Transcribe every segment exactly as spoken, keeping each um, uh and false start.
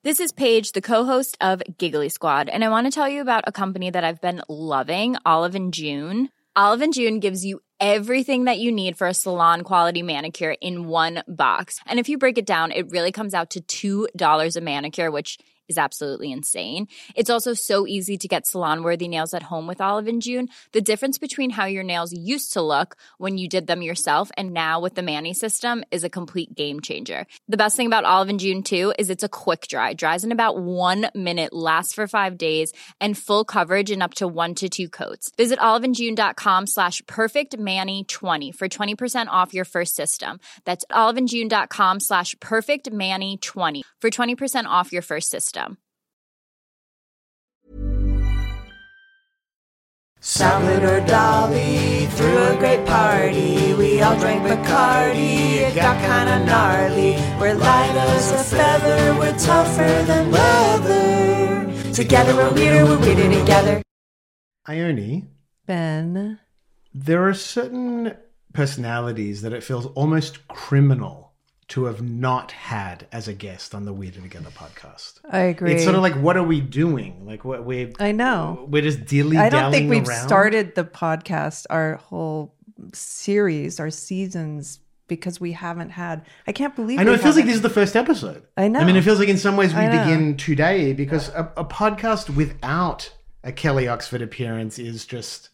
This is Paige, the co-host of Giggly Squad, and I want to tell you about a company that I've been loving, Olive and June. Olive and June gives you everything that you need for a salon-quality manicure in one box. And if you break it down, it really comes out to two dollars a manicure, which is absolutely insane. It's also so easy to get salon-worthy nails at home with Olive and June. The difference between how your nails used to look when you did them yourself and now with the Mani system is a complete game changer. The best thing about Olive and June, too, is it's a quick dry. Dries in about one minute, lasts for five days, and full coverage in up to one to two coats. Visit oliveandjune.com slash perfectmani20 for twenty percent off your first system. That's oliveandjune.com slash perfectmani20 for twenty percent off your first system. Salad or Dolly, threw a great party. We all drank Bacardi, it got kinda gnarly. We're light as a feather, we're tougher than leather. Together we're weirder, we're weirder together. Ione, Ben, there are certain personalities that it feels almost criminal to have not had as a guest on the Weirder Together podcast. I agree. It's sort of like, what are we doing? Like, what we I know. We're just dilly-dallying I don't think we've around. started the podcast, our whole series, our seasons, because we haven't had. I can't believe. I know we it feels like haven't- this is the first episode. I know. I mean, it feels like in some ways we I know. begin today because a, a podcast without a Kelly Oxford appearance is just.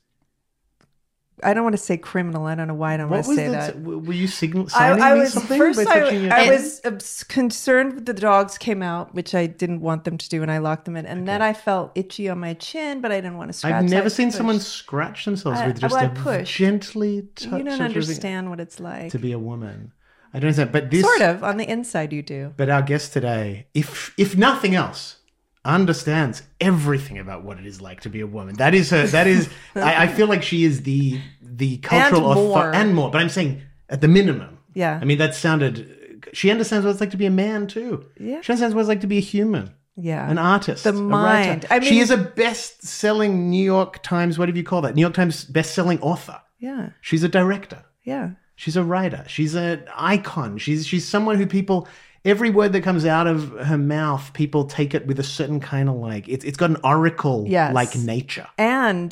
I don't want to say criminal. I don't know why I don't What want to was say that? that. Were you sign- I, signing I me was something? first. by I, touching your I hand? was uh, concerned the dogs came out, which I didn't want them to do, and I locked them in. And then I felt itchy on my chin, but I didn't want to scratch. I've never so I seen pushed. someone scratch themselves I- with just well, I a pushed. gently touch. You don't of everything understand what it's like. to be a woman. I don't understand, but this Sort of on the inside, you do. But our guest today, if if nothing else, understands everything about what it is like to be a woman. That is her. That is. I, I feel like she is the the cultural And author- more. and more. But I'm saying at the minimum. Yeah. I mean, that sounded. She understands what it's like to be a man too. Yeah. She understands what it's like to be a human. Yeah. An artist. The a mind. writer. I mean- she is a best-selling New York Times. What do you call that? New York Times best-selling author. Yeah. She's a director. Yeah. She's a writer. She's an icon. She's she's someone who people, every word that comes out of her mouth, people take it with a certain kind of like, it's it's got an oracle Yes. like nature. And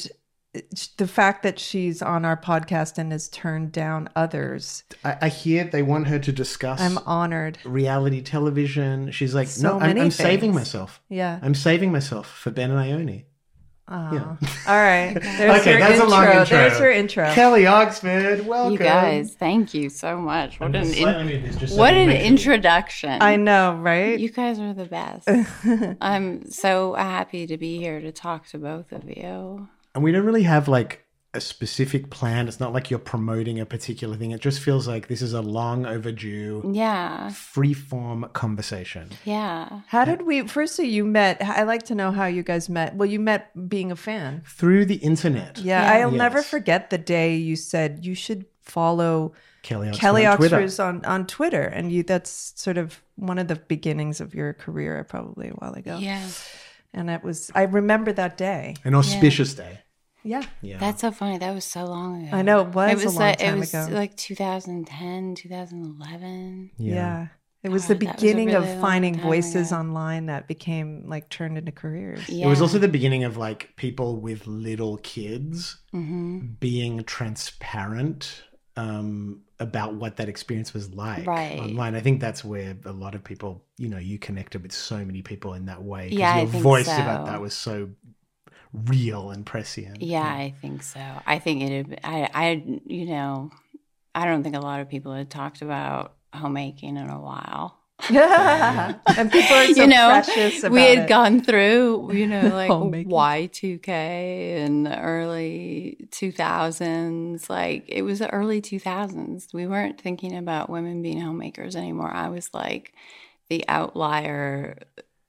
the fact that she's on our podcast and has turned down others, I, I hear they want her to discuss I'm honored. reality television. She's like, So no, I'm, many I'm saving things. myself. Yeah. I'm saving myself for Ben and Ione. Oh. Yeah. All right. There's Okay, her that's a intro. long intro. There's her intro. Kelly Oxford, welcome. You guys, thank you so much. What I'm an just in- slightly this just so what we an make it- introduction. I know, right? You guys are the best. I'm so happy to be here to talk to both of you. And we don't really have like a specific plan. It's not like you're promoting a particular thing. It just feels like this is a long overdue, Yeah. free-form conversation. Yeah. How did we, firstly, you met, I like to know how you guys met. Well, you met being a fan. Through the internet. Yeah. Yeah. I'll never Yes. forget the day you said you should follow Kelly Oxford Kelly on Twitter. Oxford's on, on Twitter. And you, that's sort of one of the beginnings of your career, probably a while ago. Yeah. And it was, I remember that day. An auspicious day. Yeah. Yeah. That's so funny. That was so long ago. I know, it was It a was long like, time it was ago. like two thousand ten, two thousand eleven. Yeah. It was God, the that was a beginning really of long finding time voices ago. online that became like turned into careers. Yeah. It was also the beginning of like people with little kids Mm-hmm. being transparent um, about what that experience was like Right. online. I think that's where a lot of people, you know, you connected with so many people in that way. 'cause Yeah, I your think voice so. about that was so real and prescient. Yeah, I think so. I think it. I. I. You know, I don't think a lot of people had talked about homemaking in a while. And people are so you know, precious about we had it. gone through, you know, like Homemaking. Y two K in the early two thousands. Like it was the early two thousands. We weren't thinking about women being homemakers anymore. I was like the outlier,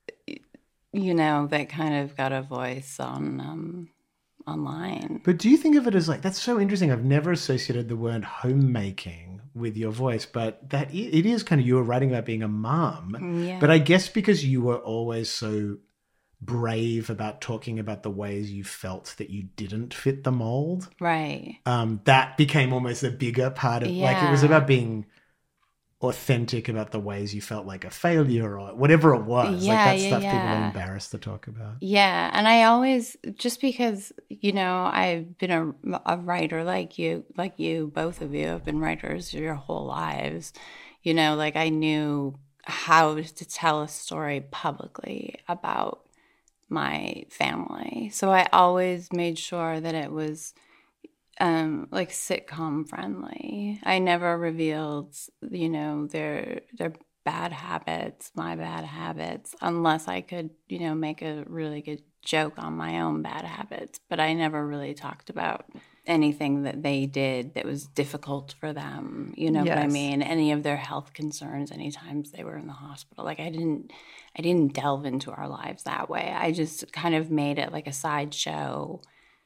you know, that kind of got a voice on um, online. But do you think of it as like, that's so interesting. I've never associated the word homemaking with your voice, but that i- it is kind of, you were writing about being a mom, Yeah. but I guess because you were always so brave about talking about the ways you felt that you didn't fit the mold, Right. um, that became almost a bigger part of, like, it was Yeah. about being authentic about the ways you felt like a failure or whatever it was. Yeah, like that yeah, stuff people yeah. are embarrassed to talk about. Yeah, and I always, just because, you know, I've been a, a writer like you, like you, both of you have been writers your whole lives, you know, like I knew how to tell a story publicly about my family. So I always made sure that it was um, like sitcom friendly. I never revealed, you know, their their bad habits, my bad habits, unless I could, you know, make a really good joke on my own bad habits. But I never really talked about anything that they did that was difficult for them. You know what I Yes. mean? Any of their health concerns, any times they were in the hospital. Like I didn't I didn't delve into our lives that way. I just kind of made it like a sideshow,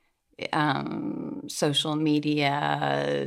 um, social media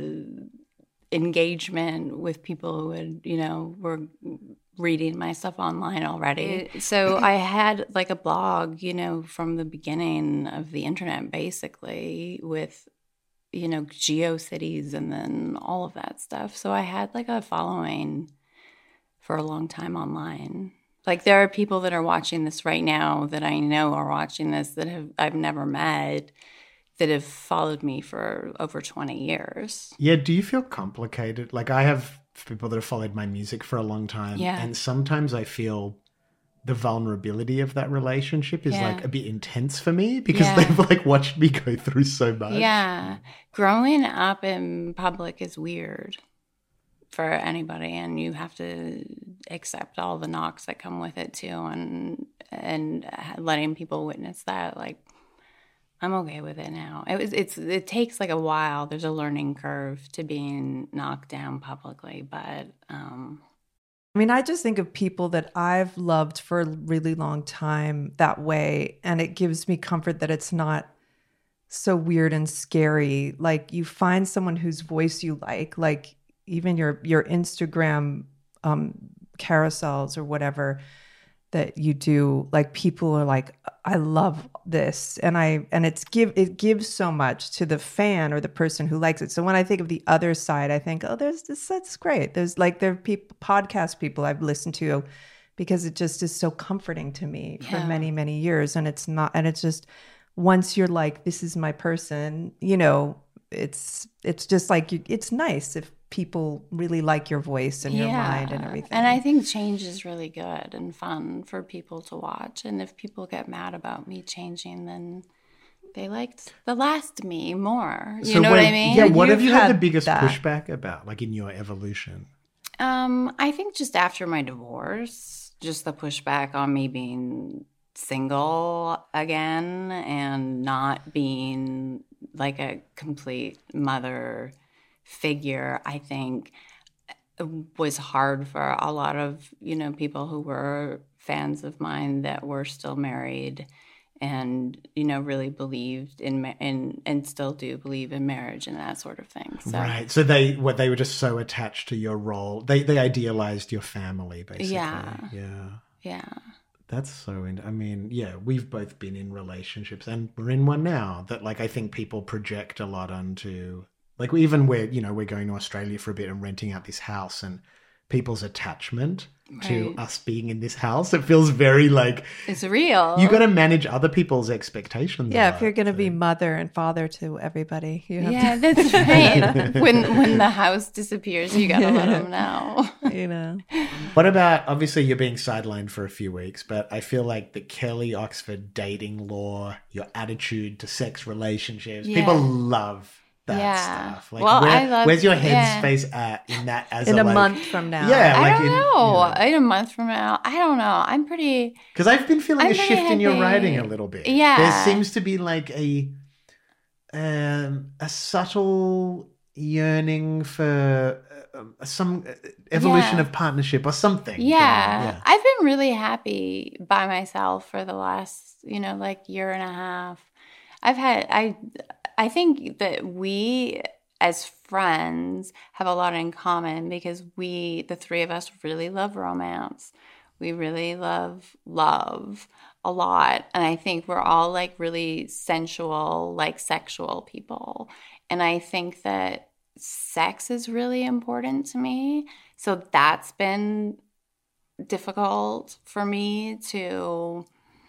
engagement with people who had, you know, were reading my stuff online already. So I had like a blog, you know, from the beginning of the internet, basically, with, you know, GeoCities and then all of that stuff. So I had like a following for a long time online. Like there are people that are watching this right now that I know are watching this that have I've never met, that have followed me for over twenty years. Yeah, do you feel complicated? Like I have people that have followed my music for a long time. Yeah. And sometimes I feel the vulnerability of that relationship is Yeah. like a bit intense for me because Yeah. they've like watched me go through so much. Yeah. Growing up in public is weird for anybody, and you have to accept all the knocks that come with it too, and and letting people witness that. Like, I'm okay with it now. It was it's it takes like a while. There's a learning curve to being knocked down publicly, but um I mean, I just think of people that I've loved for a really long time that way, and it gives me comfort that it's not so weird and scary. Like you find someone whose voice you like, like even your your Instagram um, carousels or whatever that you do. Like people are like, I love this, and I and it's give it gives so much to the fan or the person who likes it. So when I think of the other side, I think, oh, there's this. That's great. There's like there are people, podcast people I've listened to because it just is so comforting to me for Yeah. many many years, and it's not, and it's just once you're like, this is my person, you know, it's it's just like you, it's nice if people really like your voice and your mind and everything. And I think change is really good and fun for people to watch. And if people get mad about me changing, then they liked the last me more. You So know what- what I mean? Yeah, what You've have you had, had the biggest that. pushback about, like in your evolution? Um, I think just after my divorce, just the pushback on me being single again and not being like a complete mother figure, I think was hard for a lot of, you know, people who were fans of mine that were still married and, you know, really believed in, ma- in and still do believe in marriage and that sort of thing. So, Right. So they what they were just so attached to your role. They they idealized your family, basically. Yeah. Yeah. yeah. That's so, in, I mean, yeah, we've both been in relationships and we're in one now that like I think people project a lot onto, like even we're, you know, we're going to Australia for a bit and renting out this house, and people's attachment to Right. us being in this house, it feels very like It's real. you got to manage other people's expectations. yeah, a if you're lot, going to so- be mother and father to everybody, you have Yeah, that's right. when when the house disappears, you gotta let them know. to, you know. What about, obviously you're being sidelined for a few weeks, but I feel like the Kelly Oxford dating law, your attitude to sex relationships, Yeah. people love that Yeah. stuff. Like, Well, where- I love- where's your yeah. headspace at in that as In a, a like- month from now. Yeah, I like don't in, know. In a month from now, I don't know. I'm pretty. Because I've been feeling I'm a very shift in your happy. writing a little bit. Yeah. There seems to be like a um, a subtle yearning for uh, some evolution Yeah. of partnership or something. Yeah. Yeah. I've been really happy by myself for the last, you know, like year and a half. I've had I I think that we as friends have a lot in common because we the three of us really love romance. We really love love a lot. And I think we're all like really sensual, like sexual people. And I think that sex is really important to me. So that's been difficult for me to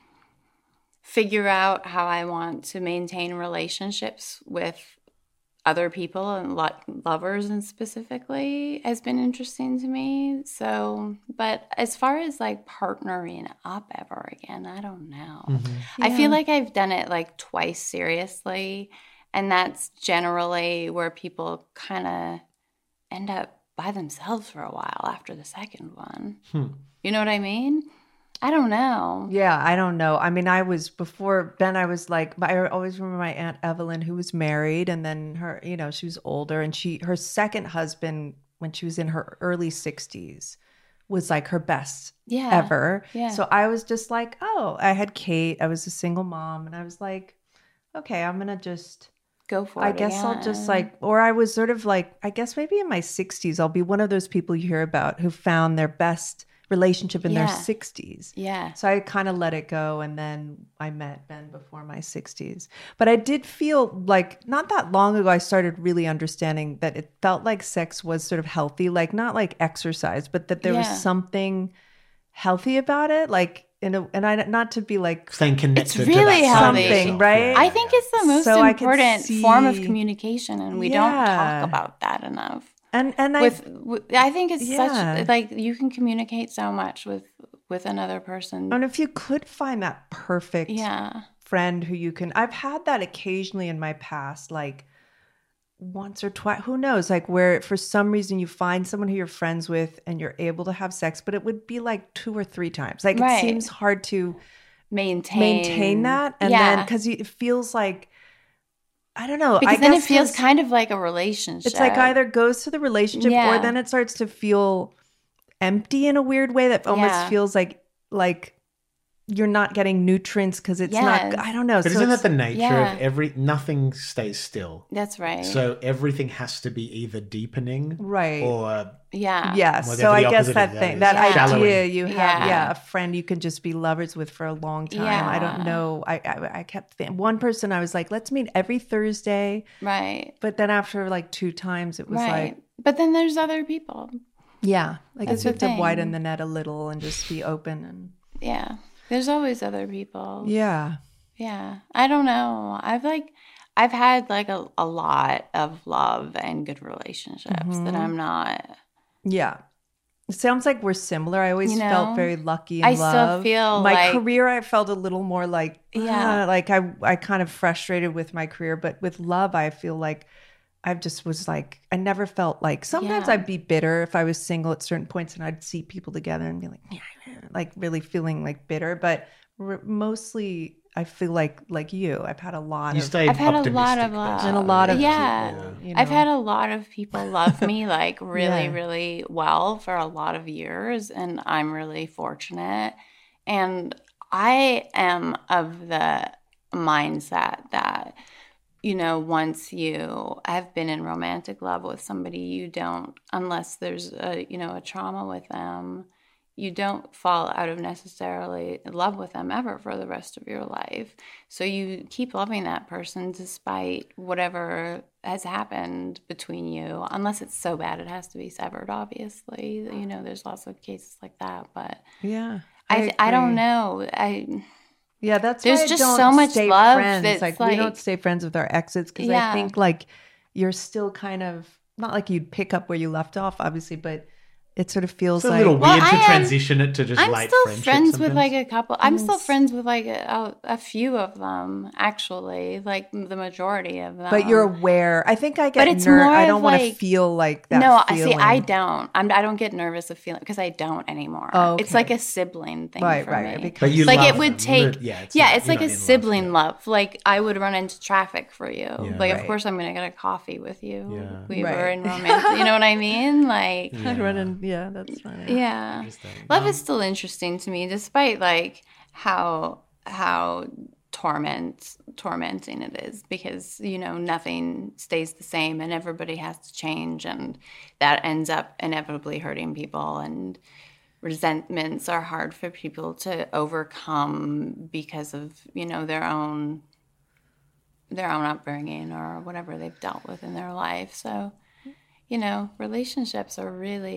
figure out how I want to maintain relationships with other people and lo- lovers and specifically has been interesting to me. So, but as far as like partnering up ever again, I don't know. Mm-hmm. I Yeah. feel like I've done it like twice seriously. And that's generally where people kind of end up by themselves for a while after the second one. Hmm. You know what I mean? I don't know. Yeah, I don't know. I mean, I was before Ben, I was like, I always remember my Aunt Evelyn, who was married, and then her, you know, she was older, and she, her second husband, when she was in her early sixties, was like her best Yeah. ever. Yeah. So I was just like, oh, I had Kate, I was a single mom, and I was like, okay, I'm going to just, Go for I it guess I'll just again. like, or I was sort of like, I guess maybe in my sixties, I'll be one of those people you hear about who found their best relationship in their Yeah. sixties. Yeah. So I kind of let it go. And then I met Ben before my sixties. But I did feel like not that long ago, I started really understanding that it felt like sex was sort of healthy, like not like exercise, but that there Yeah. was something healthy about it. Like, in a, and I, not to be like, Staying connected It's to really that side of healthy. yourself. Right? Yeah, I think yeah. it's the most So I could important form of see- communication, and we don't Yeah. talk about that enough. and, and I, With, with I think it's Yeah. such like you can communicate so much with with another person. and if you could find that perfect Yeah, friend who you can, I've had that occasionally in my past, like once or twice, who knows, like where for some reason you find someone who you're friends with and you're able to have sex, but it would be like two or three times. Like Right. it seems hard to maintain maintain that. And yeah. then because it feels like, I don't know. because I then it guess feels 'cause kind of like a relationship. it's like either goes to the relationship Yeah. or then it starts to feel empty in a weird way that almost Yeah. feels like like you're not getting nutrients because it's Yes. not, I don't know. But So isn't it's- that the nature yeah. of every? Nothing stays still. That's right. So everything has to be either deepening, Right. or yeah, Yeah, Whatever so I the guess opposite that of that thing, is. that Yeah. idea Shallowing. you have, Yeah. yeah. a friend you can just be lovers with for a long time. I Yeah. don't know. I I, I kept thinking, one person I was like, let's meet every Thursday, right, but then after like two times, it was right. like, but then there's other people. yeah, I guess That's you have the to widen thing. the net a little and just be open and Yeah, there's always other people. yeah, Yeah. I don't know. I've like I've had like a, a lot of love and good relationships that Mhm. I'm not yeah. It sounds like we're similar. I always You know, felt very lucky in I still love. feel my like- career. I felt a little more like Yeah. ah, like I I kind of frustrated with my career, but with love, I feel like I just was like I never felt like sometimes Yeah. I'd be bitter if I was single at certain points, and I'd see people together and be like like really feeling like bitter, but r- mostly I feel like like you. I've had a lot you of stay I've had a optimistic. lot of that's love. and a lot of Yeah. people, you I've know. had a lot of people love me like really, Yeah. really well for a lot of years, and I'm really fortunate. And I am of the mindset that, you know, once you have been in romantic love with somebody, you don't, unless there's a, you know, a trauma with them, you don't fall out of necessarily love with them ever for the rest of your life. So you keep loving that person despite whatever has happened between you, unless it's so bad it has to be severed, obviously. You know, there's lots of cases like that, but yeah. I I, don't agree. know. I Yeah, that's There's why I just don't so much stay love friends. that's Like, we like- don't stay friends with our exes because Yeah. I think like you're still kind of not like you'd pick up where you left off, obviously, but it sort of feels It's a like little Well, weird to I am- transition it to just I'm light still friendship friends with sometimes. like a couple. I'm still Yes. friends with like a, a, a few of them, actually, like the majority of them. but you're aware. I think I get But it's ner- more I of, don't want to like- feel like that. no, I see. feeling. I don't. I'm. I don't get nervous of feeling because I don't anymore. Oh, It's okay. like a sibling thing Right, for right. It me. becomes- But you like love it would them. take. Yeah, it's yeah, not- it's you're like not a in love, sibling yeah. love. Like I would run into traffic for you. Yeah. like Right. of course I'm gonna get a coffee with you. Yeah. We were Right. in romance. You know what I mean? Like Yeah. I'd run in. Yeah, that's fine. yeah. Interesting. Love Um, is still interesting to me, despite like how how torment tormenting it is, because you know nothing stays the same and everybody has to change, and that ends up inevitably hurting people. And resentments are hard for people to overcome because of you know their own their own upbringing or whatever they've dealt with in their life. So you know relationships are really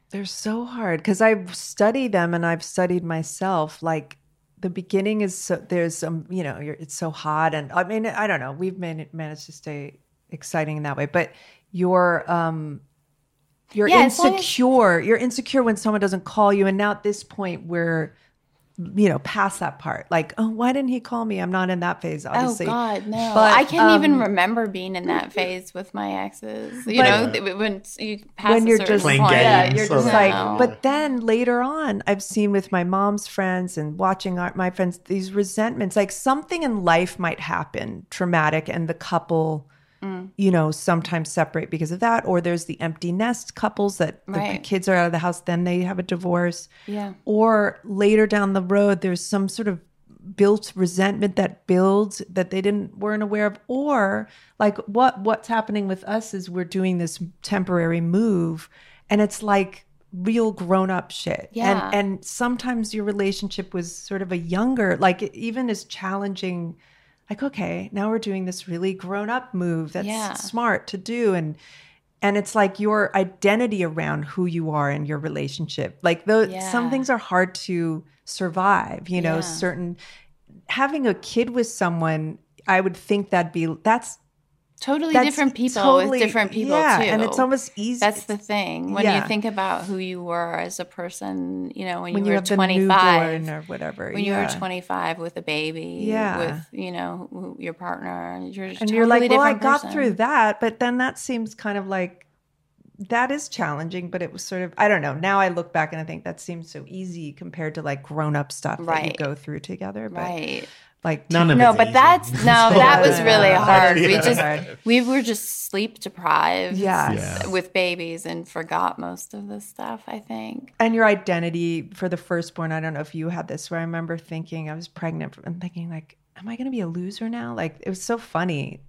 They're so hard because I've studied them and I've studied myself. Like the beginning is so there's some, you know, you're, it's so hot. And I mean, I don't know. We've man- managed to stay exciting in that way. But you're, um, you're Yeah, as long as- insecure. You're insecure when someone doesn't call you. And now at this point, we're, you know, past that part. Like, oh, why didn't he call me? I'm not in that phase, obviously. Oh God, no! But, I can't um, even remember being in that phase with my exes. You But- know, th- when you pass when a you're certain just Playing point, yeah, games. you're So just no. like. But then later on, I've seen with my mom's friends and watching our, my friends these resentments. Like something in life might happen traumatic, and the couple, Mm. you know, sometimes separate because of that. Or there's the empty nest couples that the Right. kids are out of the house, then they have a divorce. Yeah. Or later down the road, there's some sort of built resentment that builds that they didn't weren't aware of. Or like what what's happening with us is we're doing this temporary move, and it's like real grown up shit. Yeah. And and sometimes your relationship was sort of a younger, like even as challenging. Like, okay, now we're doing this really grown up move that's Yeah. smart to do. And and it's like your identity around who you are in your relationship. Like the Yeah. some things are hard to survive, you know, Yeah. certain having a kid with someone, I would think that'd be that's Totally that's different people totally- with different people yeah, too. and it's almost easy. That's the thing. When Yeah. you think about who you were as a person, you know, when, when you you were have the twenty-five, newborn or whatever. when you yeah. were twenty-five with a baby, Yeah. with, you know, your partner, you're And totally you're like, well, I different got person. through that, but then that seems kind of like that is challenging, but it was sort of I don't know. Now I look back and I think that seems so easy compared to like grown up stuff that you Right. go through together. But Right. like None of No, it's but easy. that's no, that was Yeah. really Yeah. hard. We Yeah. just Hard. we were just sleep deprived Yes. Yeah. with babies and forgot most of the stuff, I think. and your identity for the firstborn. I don't know if you had this where I remember thinking I was pregnant and thinking like, am I going to be a loser now? Like it was so funny.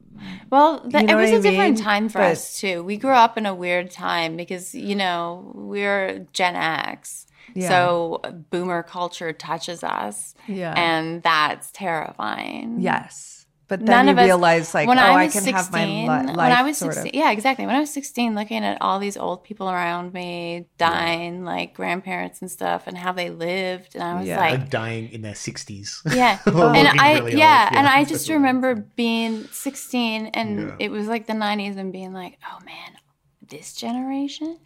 Well, the, You know it was what I a different mean? time for But- us too. We grew up in a weird time because, you know, we're Gen X. Yeah. So boomer culture touches us. Yeah. And that's terrifying. Yes. But then None you of us, realize like, when oh, I I, was can sixteen, have my li- life when I was sort sixteen, of. yeah, exactly. When I was sixteen, looking at all these old people around me dying, like grandparents and stuff, and how they lived, and I was Yeah. like, Like dying in their sixties. yeah, Or and looking I, really old, yeah, yeah. and I just remember being sixteen, and Yeah. it was like the nineties, and being like, oh man, this generation,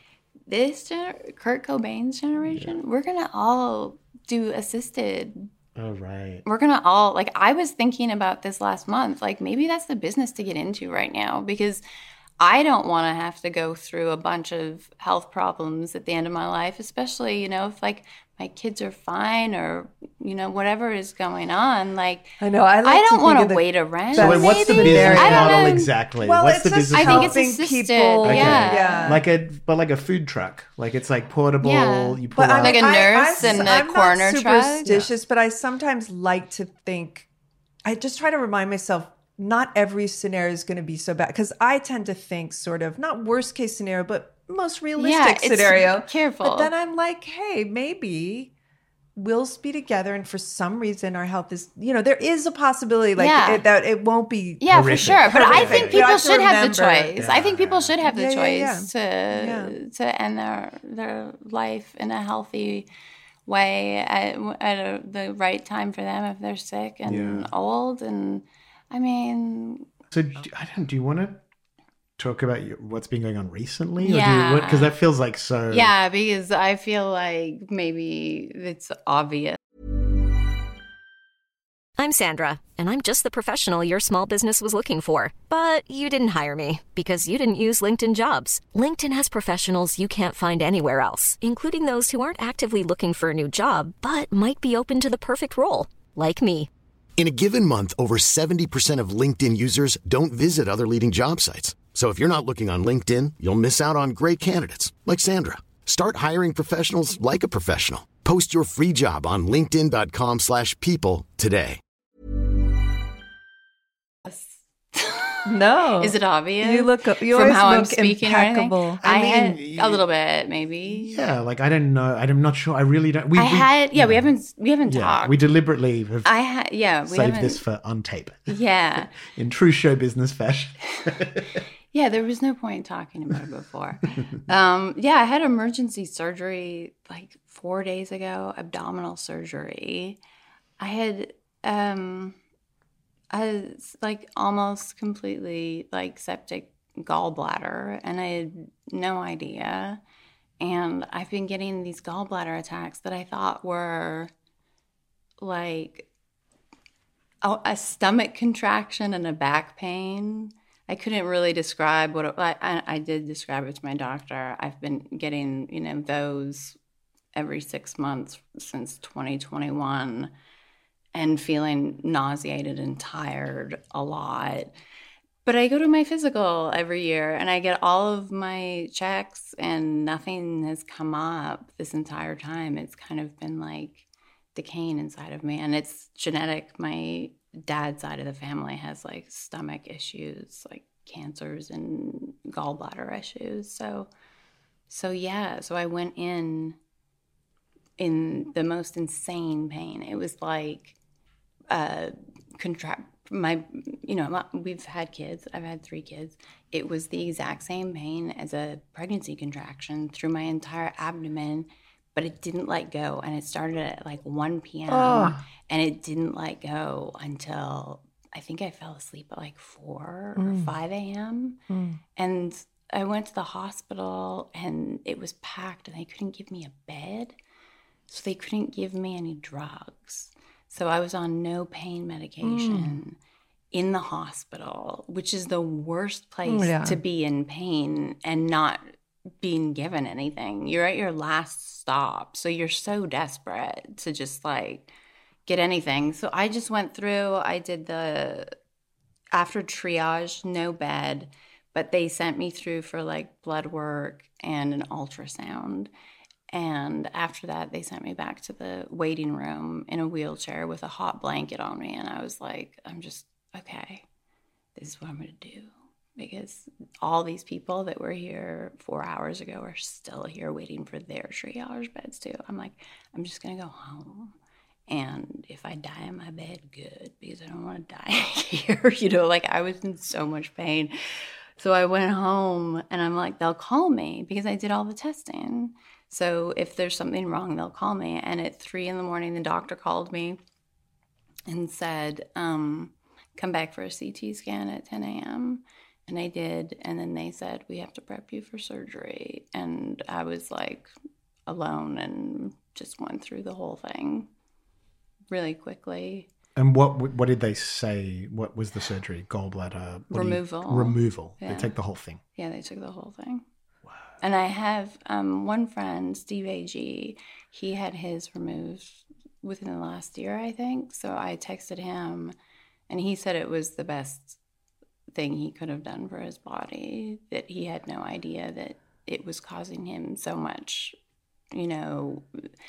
this gener- Kurt Cobain's generation, we're gonna all do assisted. Oh, right. We're gonna all like. I was thinking about this last month. Like maybe that's the business to get into right now because I don't want to have to go through a bunch of health problems at the end of my life, especially, you know, if like my kids are fine or, you know, whatever is going on. Like, I know. I, like I to don't think want of to the- wait around. So wait, what's the maybe? business I don't model know. exactly? Well, what's it's the just business I think model? it's helping assisted. people. Okay. Yeah. Yeah. Like a but like a food truck. Like it's like portable. Yeah. You pull But out. Like a nurse I'm, and I'm a corner not truck. superstitious, but I sometimes like to think. I just try to remind myself not every scenario is going to be so bad because I tend to think sort of not worst case scenario, but most realistic it's scenario. careful. But then I'm like, hey, maybe we'll be together, and for some reason our health is, you know, there is a possibility like Yeah. it, that it won't be. Yeah, Horrific. for sure. But I Horrific. think You people have to should have the remember- choice. I think people should have the Yeah, yeah, choice yeah. to to end their their life in a healthy way at, at a, the right time for them if they're sick and Yeah. old. And I mean, So do, I don't. Do you want to talk about your, what's been going on recently? Yeah. Because that feels like so. yeah, because I feel like maybe it's obvious. I'm Sandra, and I'm just the professional your small business was looking for. But you didn't hire me because you didn't use LinkedIn Jobs. LinkedIn has professionals you can't find anywhere else, including those who aren't actively looking for a new job, but might be open to the perfect role, like me. In a given month, over seventy percent of LinkedIn users don't visit other leading job sites. So if you're not looking on LinkedIn, you'll miss out on great candidates like Sandra. Start hiring professionals like a professional. Post your free job on linkedin dot com slash people today. No. Is it obvious? You look. You from always how I'm look speaking or anything? impeccable. I, I had mean, a little bit, maybe. Yeah, like I don't know. I'm not sure. I really don't. We, I we, had. Yeah, we haven't. We haven't Yeah, talked. we deliberately have I had. Yeah, we saved haven't. this for on tape Yeah. in true show business fashion. Yeah, there was no point talking about it before. um, yeah, I had emergency surgery like four days ago, abdominal surgery. I had, um, I was like almost completely like septic gallbladder, and I had no idea. And I've been getting these gallbladder attacks that I thought were like a, a stomach contraction and a back pain. I couldn't really describe what it, I, I did describe it to my doctor. I've been getting, you know, those every six months since twenty twenty-one and feeling nauseated and tired a lot. But I go to my physical every year and I get all of my checks and nothing has come up this entire time. It's kind of been like decaying inside of me, and it's genetic. My dad's side of the family has like stomach issues, like cancers and gallbladder issues. So, so yeah, so I went in in the most insane pain. It was like uh, contract my, you know, my, we've had kids. I've had three kids. It was the exact same pain as a pregnancy contraction through my entire abdomen, but it didn't let go. And it started at like one p.m. Oh. and it didn't let go until I think I fell asleep at like four or five a.m. Mm. And I went to the hospital and it was packed and they couldn't give me a bed. So they couldn't give me any drugs. So I was on no pain medication mm. in the hospital, which is the worst place yeah. to be in pain and not being given anything. You're at your last stop. So you're so desperate to just like get anything. So I just went through, I did the, after triage, no bed, but they sent me through for like blood work and an ultrasound. And after that, they sent me back to the waiting room in a wheelchair with a hot blanket on me. And I was like, I'm just, okay, this is what I'm going to do. Because all these people that were here four hours ago are still here waiting for their triage beds too. I'm like, I'm just going to go home. And if I die in my bed, good, because I don't want to die here. You know, like I was in so much pain. So I went home and I'm like, they'll call me because I did all the testing. So if there's something wrong, they'll call me. And at three in the morning, the doctor called me and said, um, come back for a C T scan at ten a.m. And I did. And then they said, we have to prep you for surgery. And I was like alone and just went through the whole thing really quickly. And what what did they say? What was the surgery? Gallbladder what removal. You, removal. Yeah. They take the whole thing. Yeah, they took the whole thing. Wow. And I have um, one friend, Steve A G. He had his removed within the last year, I think. So I texted him, and he said it was the best thing he could have done for his body. That he had no idea that it was causing him so much, you know,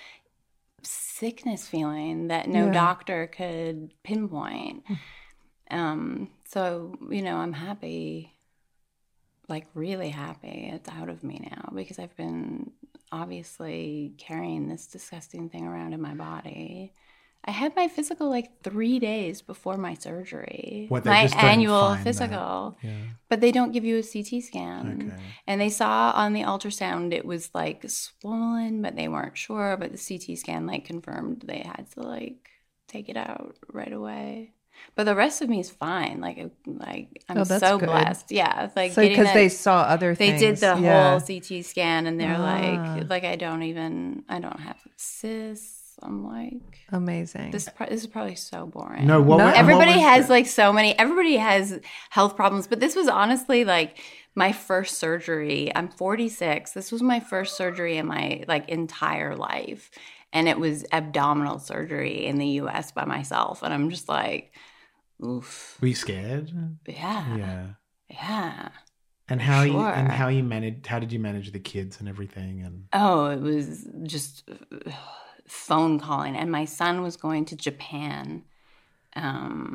sickness feeling that no Yeah. doctor could pinpoint. Um, so, you know, I'm happy, like really happy it's out of me now, because I've been obviously carrying this disgusting thing around in my body. I had my physical like three days before my surgery. What, they my just don't annual find physical. that? Yeah. But they don't give you a C T scan. Okay. And they saw on the ultrasound it was like swollen, but they weren't sure. But the C T scan like confirmed they had to like take it out right away. But the rest of me is fine. Like, like I'm Oh, that's so good. blessed. Yeah, it's like So getting because that- they saw other they things. did the Yeah. whole C T scan, and they're Ah. like, like I don't even, I don't have cysts. I'm like, Amazing. this, pro- this is probably so boring. No, what, No. what Everybody was has the- like so many, everybody has health problems, but this was honestly like my first surgery. I'm forty-six. This was my first surgery in my like entire life. And it was abdominal surgery in the U S by myself. And I'm just like, oof. Were you scared? Yeah. Yeah. Yeah. And how you Sure. and how you managed? How did you manage the kids and everything? And Oh, it was just phone calling. And my son was going to Japan um,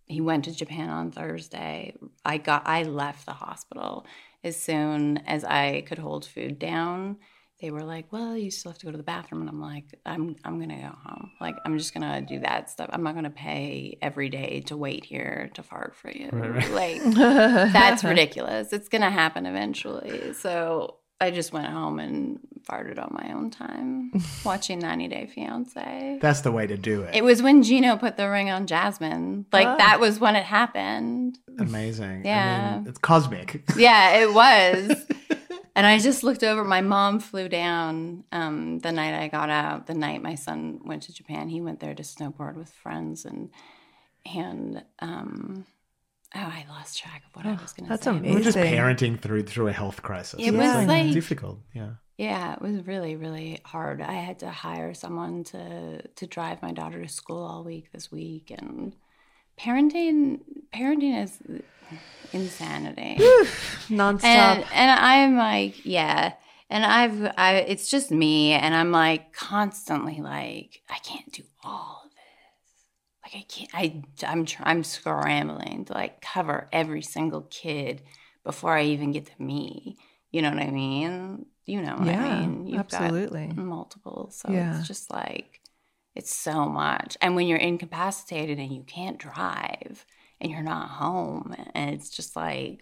he went to Japan on Thursday. I got I left the hospital as soon as I could hold food down. They were like, well, you still have to go to the bathroom. And I'm like, I'm I'm going to go home. Like, I'm just going to do that stuff. I'm not going to pay every day to wait here to fart for you. Right, right. Like, that's ridiculous. It's going to happen eventually. So I just went home and farted on my own time, watching ninety Day Fiancé. That's the way to do it. It was when Gino put the ring on Jasmine. Like, oh. that was when it happened. Amazing. Yeah. I mean, it's cosmic. Yeah, it was. And I just looked over. My mom flew down um, the night I got out. The night my son went to Japan, he went there to snowboard with friends, and and um, oh, I lost track of what oh, I was going to say. That's amazing. We're just parenting through through a health crisis. It yeah. was like difficult. Yeah. Yeah, it was really, really hard. I had to hire someone to to drive my daughter to school all week this week, and parenting parenting is insanity. Nonstop. And, and I'm like, yeah. And I've, I, it's just me. And I'm like constantly like, I can't do all of this. Like I can't, I, I'm, I'm scrambling to like cover every single kid before I even get to me. You know what I mean? You know what yeah, I mean? You've absolutely. got multiple. So yeah. it's just like, it's so much. And when you're incapacitated and you can't drive, and you're not home, and it's just like,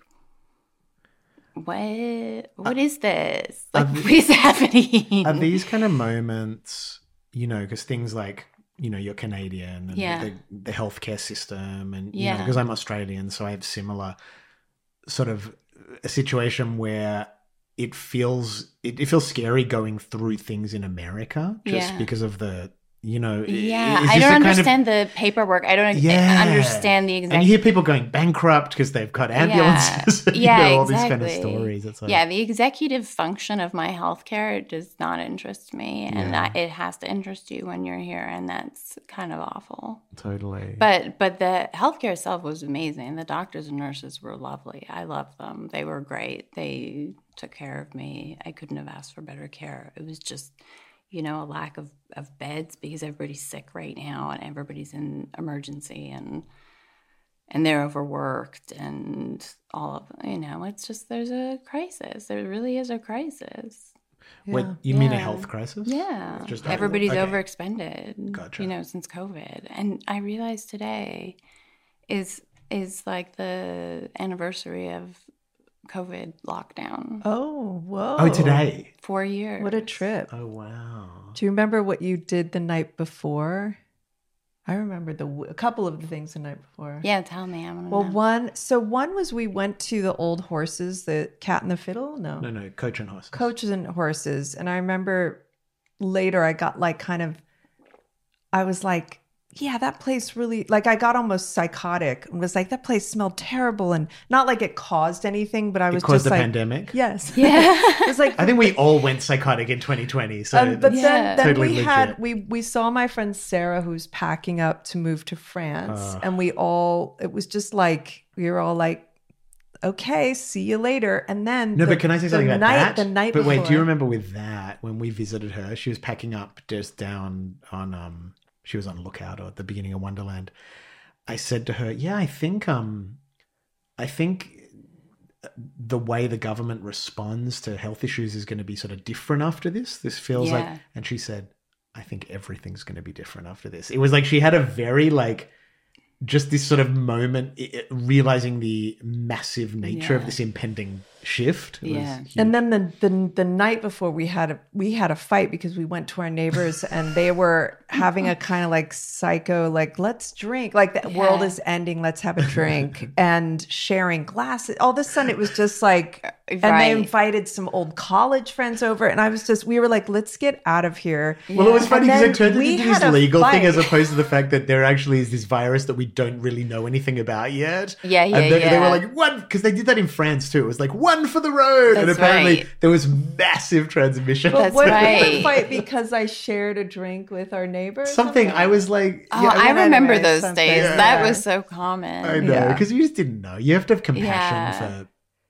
what? What is this? Like, what is happening? Are these kind of moments, you know, because things like, you know, you're Canadian and yeah. the, the healthcare system, and you yeah. know, because I'm Australian, so I have similar sort of a situation where it feels it, it feels scary going through things in America just yeah. because of the. You know, yeah, I don't understand of, the paperwork. I don't yeah. understand the exact. And you hear people going bankrupt because they've got ambulances. Yeah, yeah you know, all exactly. these kind of stories. It's like, yeah, the executive function of my healthcare does not interest me, and yeah. I, it has to interest you when you're here, and that's kind of awful. Totally. But but the healthcare itself was amazing. The doctors and nurses were lovely. I loved them. They were great. They took care of me. I couldn't have asked for better care. It was just, you know, a lack of, of beds because everybody's sick right now and everybody's in emergency and and they're overworked and all of, you know, it's just, there's a crisis. There really is a crisis. Yeah. What, you yeah. mean a health crisis? Yeah. Just everybody's okay. overexpended, gotcha. you know, since COVID. And I realized today is is like the anniversary of COVID lockdown. Oh, whoa. Oh, today. Four years. What a trip. Oh, wow. Do you remember what you did the night before? I remember the a couple of the things the night before. Yeah, tell me. I want to Well, know. one, so one was we went to the Old Horses, the Cat and the Fiddle? No. No, no, Coach and Horses. Coaches and Horses. And I remember later I got like kind of, I was like, yeah, that place really, like I got almost psychotic and was like, that place smelled terrible. And not like it caused anything, but I was it caused just the like. pandemic? Yes. Yeah. It was like. I think we all went psychotic in twenty twenty. So um, but yeah. then, then totally we legit. had, we, we saw my friend Sarah, who's packing up to move to France. Uh. And we all, it was just like, we were all like, okay, see you later. And then. No, the, but can I say something the about night, that? The night but before. wait, do you remember with that, when we visited her, she was packing up just down on, um, she was on Lookout or at the beginning of Wonderland. I said to her, yeah, I think, um, I think the way the government responds to health issues is going to be sort of different after this. This feels Yeah. like, and she said, I think everything's going to be different after this. It was like she had a very like, just this sort of moment, it, realizing the massive nature Yeah. of this impending shift. It Yeah. was huge. And then the, the the night before we had a we had a fight because we went to our neighbors and they were having a kind of like psycho, like let's drink, like the Yeah. world is ending, let's have a drink, and sharing glasses. All of a sudden it was just like, and Right. they invited some old college friends over, and I was just, we were like, let's get out of here. Well, it was funny And because then it turned we into this had a legal thing fight. as opposed to the fact that there actually is this virus that we don't really know anything about yet. Yeah, yeah, and they, they were yeah. like, one, because they did that in France too. It was like, one for the road. and That's apparently right. there was massive transmission. But That's what, right. we fight because I shared a drink with our neighbor? or Something I was like, Oh, yeah, I well, remember anyway, those something. days. Yeah. That was so common. I know, Yeah. because you just didn't know. You have to have compassion Yeah. for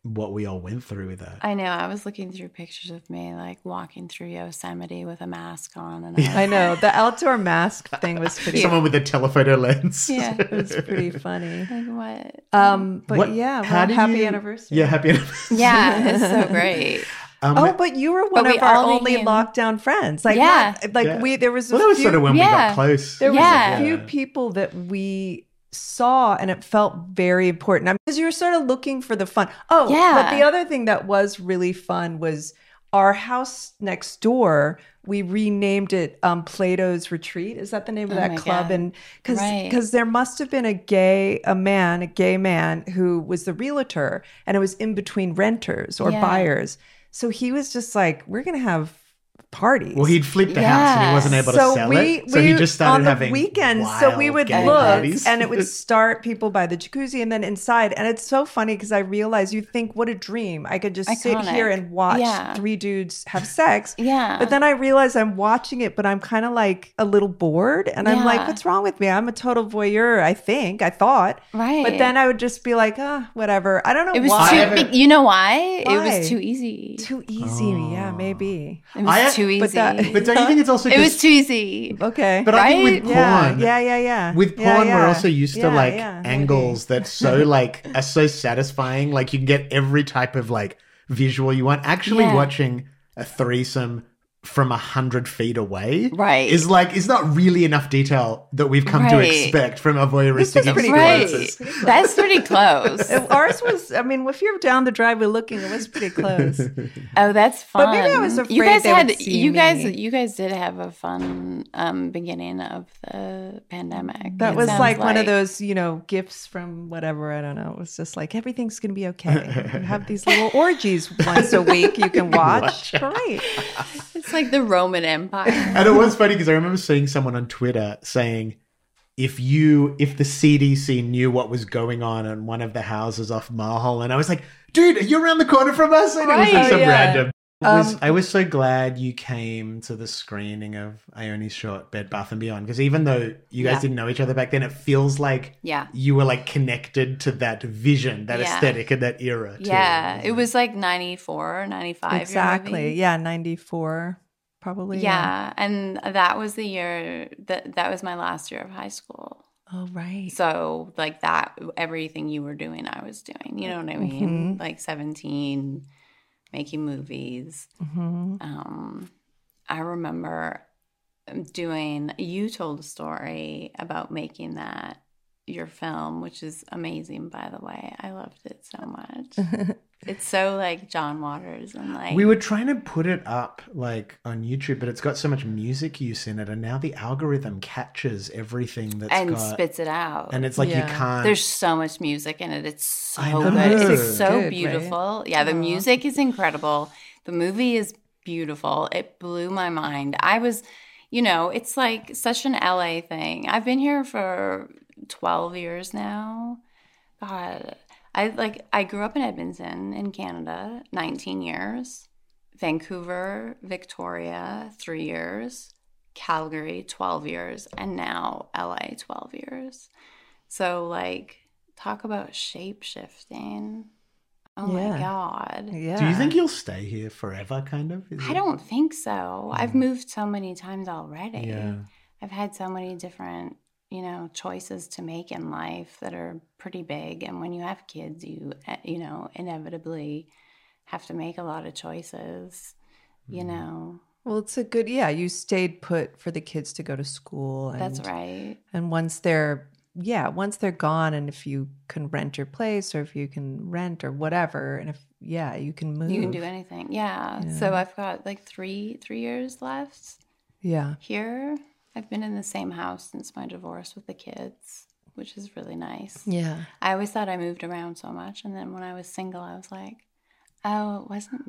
what we all went through with that. I know. I was looking through pictures of me like walking through Yosemite with a mask on. And I, I know. The outdoor mask thing was pretty Someone with a telephoto lens. Yeah. It was pretty funny. like what? Um, but What- yeah, how well, do happy you- anniversary. Yeah, happy anniversary. Yeah, it's so great. Um, Oh, but you were one But we of our all only became- lockdown friends. Like, Yeah. not- like Yeah. we there was a well, that was few, sort of when we Yeah. got close. there was Yeah. a few people that we saw and it felt very important. I mean, because you were sort of looking for the fun. Oh, Yeah. but the other thing that was really fun was our house next door. We renamed it um, Plato's Retreat. Is that the name of Oh that my club? God. And because Right. because there must have been a gay a man a gay man who was the realtor, and it was in between renters or Yeah. buyers. So he was just like, we're gonna have parties. Well, he'd flipped the house and he Yeah. wasn't able to so sell we, it. So he we- just started on the having weekends. So we wild would gay look, parties. and it would start people by the jacuzzi and then inside. And it's so funny because I realize you think, what a dream! I could just sit Iconic. here and watch Yeah. three dudes have sex. Yeah. But then I realize I'm watching it, but I'm kind of like a little bored, and I'm like, Yeah. what's wrong with me? I'm a total voyeur. I think I thought, Right. But then I would just be like, ah, whatever. I don't know It was why. too. haven't- You know why? It Why? was too easy. Too easy. Yeah, maybe. It was I- too easy. but that- But don't you think it's also it was just- too easy. Okay. But I think with Right? porn, yeah, yeah, yeah, yeah. with Yeah, porn, we're yeah. also used to Yeah, like yeah, angles that so like are so satisfying. Like you can get every type of like visual you want. Actually, Yeah. watching a threesome from a hundred feet away, Right. is like it's not really enough detail that we've come to Right. expect from a voyeuristic was pretty Right. experiences. That's pretty close. Maybe. Ours was, I mean, if you're down the driveway looking, it was pretty close. Oh, that's fun. But maybe I was you afraid guys they would had see you guys me. you guys did have a fun um, beginning of the pandemic. That It was sounds like, one of those, you know, gifts from whatever. I don't know. It was just like, everything's going to be okay. You have these little orgies once a week you can watch. Great. It's like the Roman Empire. And it was funny because I remember seeing someone on Twitter saying, if you, if the C D C knew what was going on in one of the houses off Mulholland, I was like, dude, are you around the corner from us? And it was Right. like some Oh, yeah. random. It was, Um, I was so glad you came to the screening of Ioni's short Bed Bath and Beyond, because even though you guys Yeah. didn't know each other back then, it feels like Yeah. you were like connected to that vision, that Yeah. aesthetic, and that era. Too. Yeah, it was like ninety-four, ninety-five. your Exactly. movie. Yeah. ninety-four, probably. Yeah, and that was the year that that was my last year of high school. Oh, right. So like that, everything you were doing, I was doing. You know what I mean? Like seventeen, making movies. Mm-hmm. Um, I remember doing. You told a story about making that your film, which is amazing, by the way. I loved it so much. It's so like John Waters and like We were trying to put it up like on YouTube, but it's got so much music use in it, and now the algorithm catches everything that's and got, spits it out. and it's like Yeah. you can't. There's so much music in it. It's so I know. good. Music's It's so good, right? beautiful. Yeah, the music is incredible. The movie is beautiful. It blew my mind. I was, you know, it's like such an L A thing. I've been here for twelve years now. God, I like I grew up in Edmonton in Canada, nineteen years. Vancouver, Victoria, three years. Calgary, twelve years, and now L A, twelve years. So like talk about shape shifting. Oh my Yeah. God. Yeah. Do you think you'll stay here forever? Kind of. Is I it- don't think so. I've moved so many times already. Yeah. I've had so many different, you know, choices to make in life that are pretty big. And when you have kids, you, eh, you know, inevitably have to make a lot of choices, you know. Well, it's a good, yeah, you stayed put for the kids to go to school. And, That's right. And once they're, yeah, once they're gone, and if you can rent your place or if you can rent or whatever, and if, yeah, you can move. You can do anything. Yeah. So I've got like three, three years left Yeah. here. I've been in the same house since my divorce with the kids, which is really nice. Yeah. I always thought I moved around so much. And then when I was single, I was like, oh, it wasn't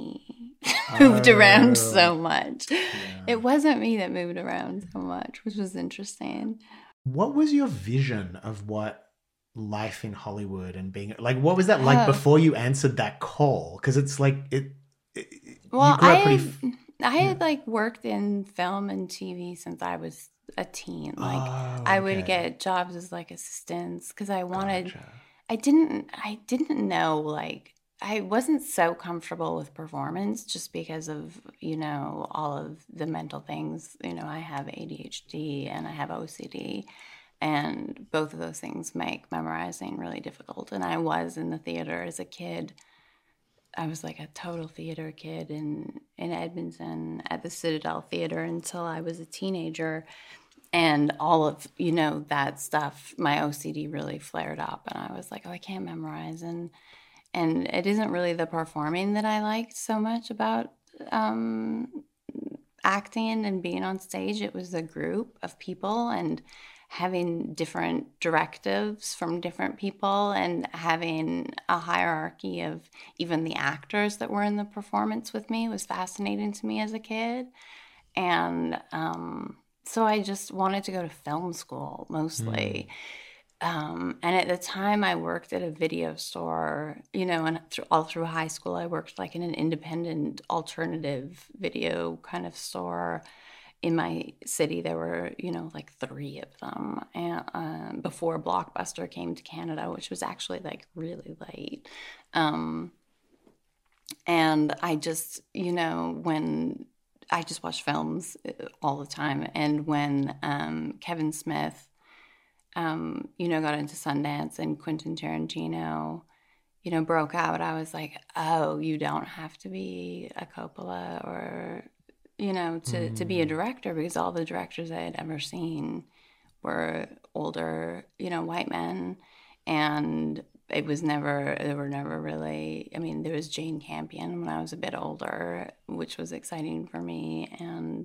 me that moved around so much. It wasn't me that moved around so much, which was interesting. What was your vision of what life in Hollywood and being like? What was that like Oh. before you answered that call? Because it's like it. it Well, you grew I up pretty. had, I had like worked in film and T V since I was a teen. Like Oh, I would okay. get jobs as like assistants because I wanted. Gotcha. I didn't. I didn't know like I wasn't so comfortable with performance just because of, you know, all of the mental things. You know, I have A D H D and I have O C D, and both of those things make memorizing really difficult. And I was in the theater as a kid. I was like a total theater kid in, in Edmonton at the Citadel Theater until I was a teenager. And all of, you know, that stuff, my O C D really flared up. And I was like, oh, I can't memorize. And And it isn't really the performing that I liked so much about um, acting and being on stage. It was a group of people and having different directives from different people and having a hierarchy of even the actors that were in the performance with me was fascinating to me as a kid. And um, so I just wanted to go to film school mostly. Mm. Um, and at the time I worked at a video store, you know, and th- all through high school, I worked like in an independent alternative video kind of store in my city. There were, you know, like three of them and, um, before Blockbuster came to Canada, which was actually like really late. Um, and I just, you know, when I just watched films all the time. And when um, Kevin Smith, Um, you know, got into Sundance and Quentin Tarantino, you know, broke out, I was like, oh, you don't have to be a Coppola or, you know, to, mm. to be a director, because all the directors I had ever seen were older, you know, white men. And it was never, there were never really, I mean, there was Jane Campion when I was a bit older, which was exciting for me. And,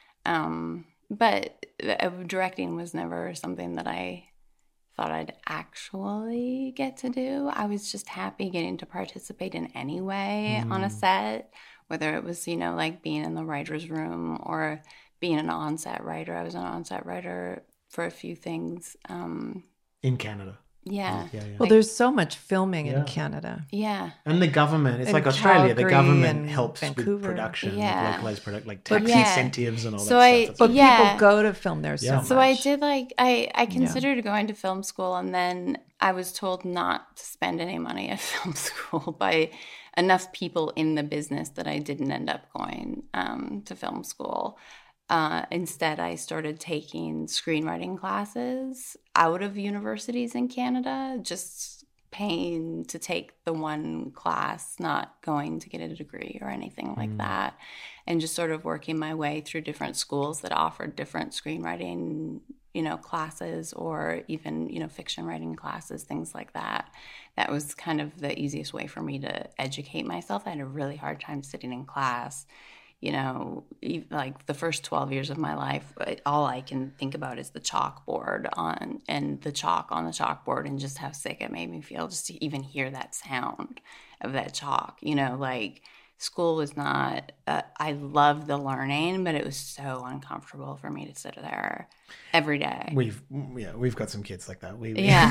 um, But directing was never something that I thought I'd actually get to do. I was just happy getting to participate in any way mm. on a set, whether it was, you know, like being in the writer's room or being an on-set writer. I was an on-set writer for a few things. Um, in Canada. Yeah. yeah, yeah. Well, there's so much filming yeah. in Canada. Yeah. And the government, it's in like Australia, Calgary the government helps Vancouver. with production, yeah. like localized production, like tax yeah. incentives and all so that I, stuff. But yeah. people go to film there so Yeah. much. So I did like, I, I considered yeah. going to film school, and then I was told not to spend any money at film school by enough people in the business that I didn't end up going um, to film school. Uh, instead, I started taking screenwriting classes out of universities in Canada, just paying to take the one class, not going to get a degree or anything like mm. that, and just sort of working my way through different schools that offered different screenwriting, you know, classes or even, you know, fiction writing classes, things like that. That was kind of the easiest way for me to educate myself. I had a really hard time sitting in class. You know, like the first twelve years of my life, all I can think about is the chalkboard on and the chalk on the chalkboard, and just how sick it made me feel just to even hear that sound of that chalk. You know, like school was not, uh, I loved the learning, but it was so uncomfortable for me to sit there every day. We've, yeah, we've got some kids like that. We, yeah.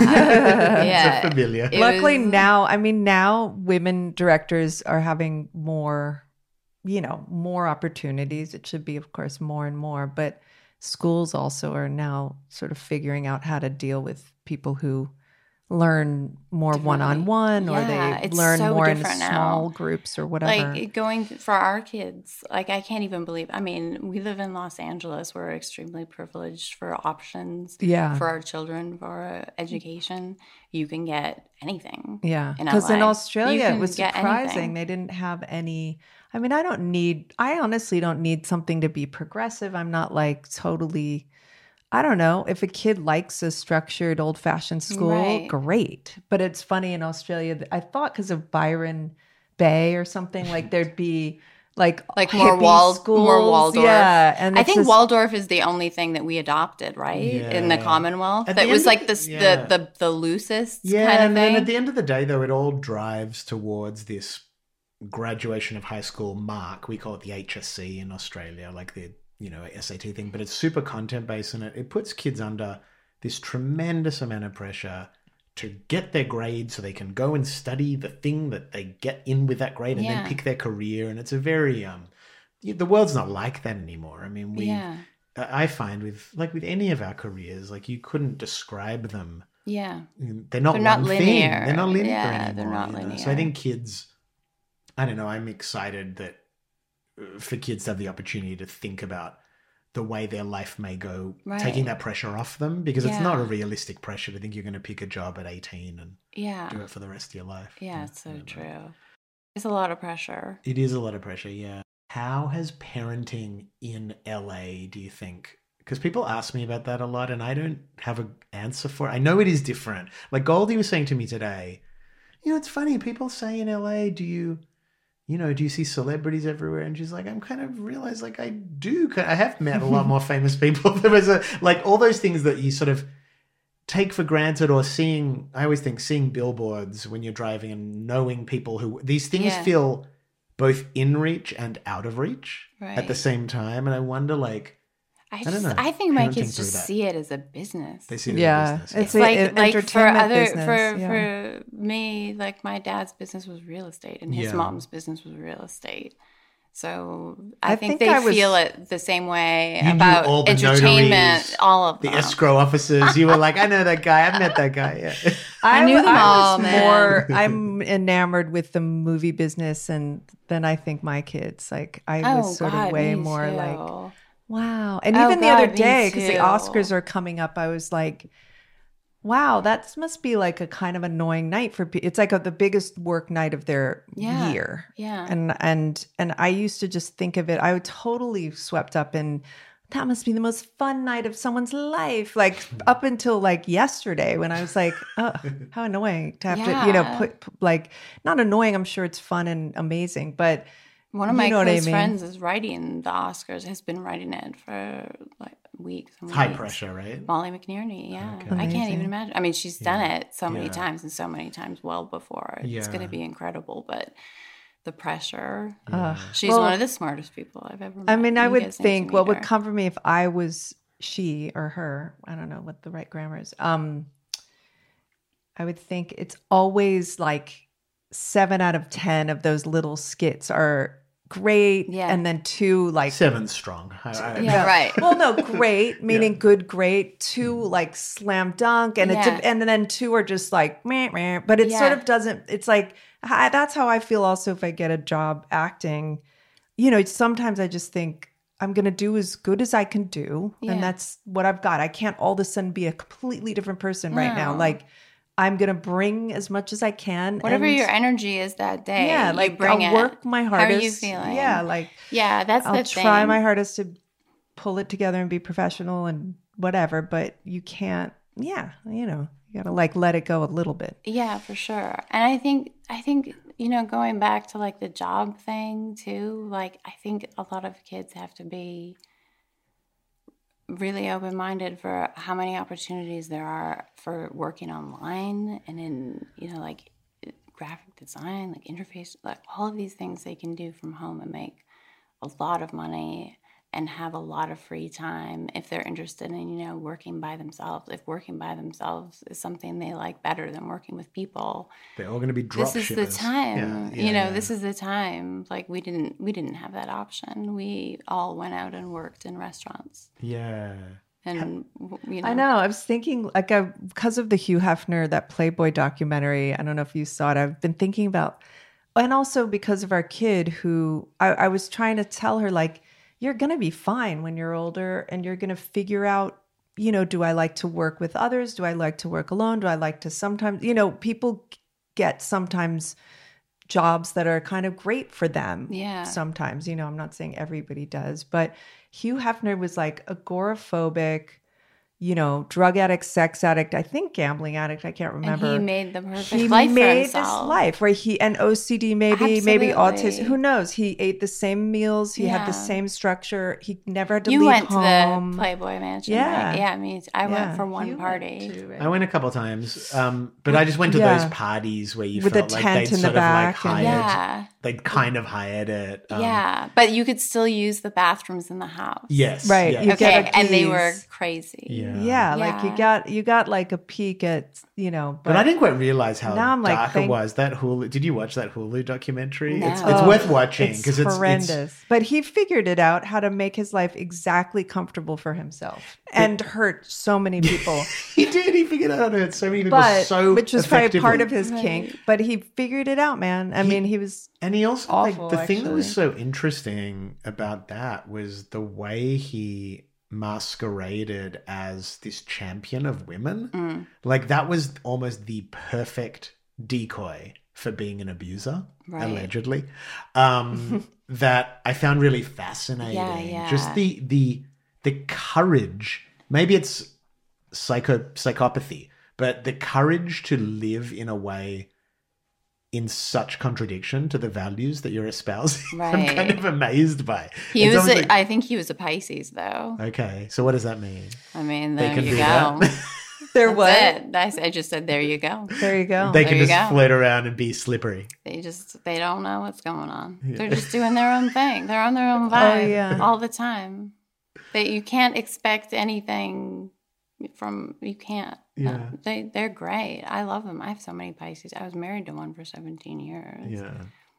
yeah. It's familiar. It Luckily was, now, I mean, now women directors are having more, you know, more opportunities. It should be, of course, more and more, but schools also are now sort of figuring out how to deal with people who learn more one-on-one yeah, or they learn so more in small now. groups or whatever. Like going for our kids, like I can't even believe, I mean, we live in Los Angeles. We're extremely privileged for options yeah. for our children, for education. You can get anything. Yeah. in Because in Australia, it was surprising. Anything. They didn't have any, I mean, I don't need, I honestly don't need something to be progressive. I'm not like totally, I don't know. If a kid likes a structured old-fashioned school, right. great. But it's funny in Australia, I thought because of Byron Bay or something, like there'd be like like more Wald, schools. more Waldorf. Yeah, and I think just, Waldorf is the only thing that we adopted, right, yeah. in the Commonwealth. At that the was like of, this, yeah. the the the loosest yeah, kind of and thing. then at the end of the day, though, it all drives towards this graduation of high school mark. We call it the H S C in Australia, like the you know, S A T thing, but it's super content based, and it, it puts kids under this tremendous amount of pressure to get their grade so they can go and study the thing that they get in with that grade and yeah. then pick their career. And it's a very, um, the world's not like that anymore. I mean, we, yeah. I find with, like with any of our careers, like you couldn't describe them. Yeah. They're not they're one not thing. linear. They're not linear yeah, anymore. they're not you know? linear. So I think kids I don't know, I'm excited that uh, for kids to have the opportunity to think about the way their life may go, Right. taking that pressure off them, because it's Yeah. not a realistic pressure to think you're going to pick a job at eighteen and Yeah. do it for the rest of your life. Yeah, it's so I don't know. true. It's a lot of pressure. It is a lot of pressure, yeah. How has parenting in L A, do you think? Because people ask me about that a lot and I don't have an answer for it. I know it is different. Like Goldie was saying to me today, you know, it's funny, people say in L A, do you, you know, do you see celebrities everywhere? And she's like, I'm kind of realized like I do. I have met a lot more famous people. There was a, like all those things that you sort of take for granted, or seeing, I always think seeing billboards when you're driving and knowing people who, these things Yeah. feel both in reach and out of reach Right. at the same time. And I wonder like, I I just, don't I, know, think my parenting kids through just that. see it as a business. they see it Yeah, as a business. it's yeah. a- like an like for entertainment other business, for yeah. for me, like my dad's business was real estate and his Yeah. mom's business was real estate. So I, I think, think they I was- feel it the same way You knew about all the entertainment. notaries, All of the them. escrow officers. You were like, I know that guy. I've met that guy. Yeah. I knew them I all, was man. more. I'm enamored with the movie business, and then I think my kids. Like I Oh was sort God, of way me more too. like, wow. And Oh, even the God, other me day, because the too. Oscars are coming up, I was like, wow, that must be like a kind of annoying night for people. It's like a, the biggest work night of their Yeah. year. Yeah. And and and I used to just think of it. I would totally swept up in. That must be the most fun night of someone's life. Like up until like yesterday when I was like, oh, how annoying to have to, you know, Yeah. put, put like, not annoying. I'm sure it's fun and amazing, but One of you my know what I close mean? friends is writing the Oscars, has been writing it for like weeks and High weeks. pressure, right? Molly McNerney, yeah. Okay. I can't Amazing. even imagine. I mean, she's done it so many Yeah. times and so many times well before. It's Yeah. going to be incredible, but the pressure. uh, She's well, one of the smartest people I've ever met. I mean, I You would guys need to think meet what would her. come for me if I was she or her, I don't know what the right grammar is. Um, I would think it's always like seven out of ten of those little skits are great. Yeah. And then two, like, Seven strong. I, I, Yeah, right. well, no, great, meaning good, great. Two, like slam dunk. And it's, Yeah. a, and then two are just like, meh, meh. But it sort Yeah. of doesn't, it's like, I, that's how I feel also if I get a job acting. You know, sometimes I just think, I'm going to do as good as I can do. Yeah. And that's what I've got. I can't all of a sudden be a completely different person right now. No. Like, I'm going to bring as much as I can. Whatever and- your energy is that day, yeah, you like bring I'll it. work my How hardest. are you feeling? Yeah, like Yeah, that's I'll the try thing. my hardest to pull it together and be professional and whatever, but you can't, yeah, you know, you got to like let it go a little bit. Yeah, for sure. And I think I think, you know, going back to like the job thing too, like I think a lot of kids have to be really open-minded for how many opportunities there are for working online and in, you know, like graphic design, like interface, like all of these things they can do from home and make a lot of money and have a lot of free time if they're interested in, you know, working by themselves. If working by themselves is something they like better than working with people, They're all going to be drop this is the shippers. time. Yeah, you yeah, know, yeah. this is the time. Like we didn't we didn't have that option. We all went out and worked in restaurants. Yeah. And you know, I know. I was thinking, like, I, because of the Hugh Hefner, that Playboy documentary, I don't know if you saw it, I've been thinking about, and also because of our kid who I, I was trying to tell her, like, you're going to be fine when you're older and you're going to figure out, you know, do I like to work with others? Do I like to work alone? Do I like to sometimes, you know, people get sometimes jobs that are kind of great for them. Yeah. Sometimes, you know, I'm not saying everybody does, but Hugh Hefner was like agoraphobic, you know, drug addict, sex addict, I think gambling addict, I can't remember. and he made the perfect He life made for himself. this life where he, and O C D maybe, maybe autism, Absolutely. who knows? He ate the same meals, he had the Yeah. same structure, he never had to You leave went home. to the Playboy Mansion, Yeah. right? Yeah, I mean, I Yeah. went for one You went party. too, right? I went a couple of times, um, but I just went to yeah. those parties where you With the felt like tent they'd in the sort of like back and- hired, Yeah. they'd kind of hired it. Um, yeah, but you could still use the bathrooms in the house. Yes. Right, Yeah. you Okay, get a and they were keys. crazy. Yeah. Yeah, like you Yeah. got you got like a peek at, you know. But, I didn't quite realize how now I'm like, dark it thank- was. That Hulu. Did you watch that Hulu documentary? No. It's, it's Oh, worth watching It's because it's horrendous. It's, but he figured it out how to make his life exactly comfortable for himself and hurt so many people. he did. He figured out how to hurt so many people but so which was probably effectively. part of his kink. But he figured it out, man. I He- mean, he was And he also, Awful, like, the thing that was actually. so interesting about that was the way he masqueraded as this champion of women. Mm. Like, that was almost the perfect decoy for being an abuser, Right. allegedly. Um, that I found really fascinating. Yeah, yeah. Just the the the courage. Maybe it's psycho psychopathy, but the courage to live in a way in such contradiction to the values that you're espousing. I'm Right. kind of amazed by. He It's was. almost A, like- I think he was a Pisces, though. okay, so what does that mean? I mean, They there can you do go. that. there was. That's it. That's, I just said, there you go. There you go. They There can you just go. flirt around and be slippery. They just they don't know what's going on. They're just doing their own thing. They're on their own vibe yeah. all the time. That you can't expect anything from you can't. No, Yeah. they they're great. I love them. I have so many Pisces. I was married to one for seventeen years. Yeah.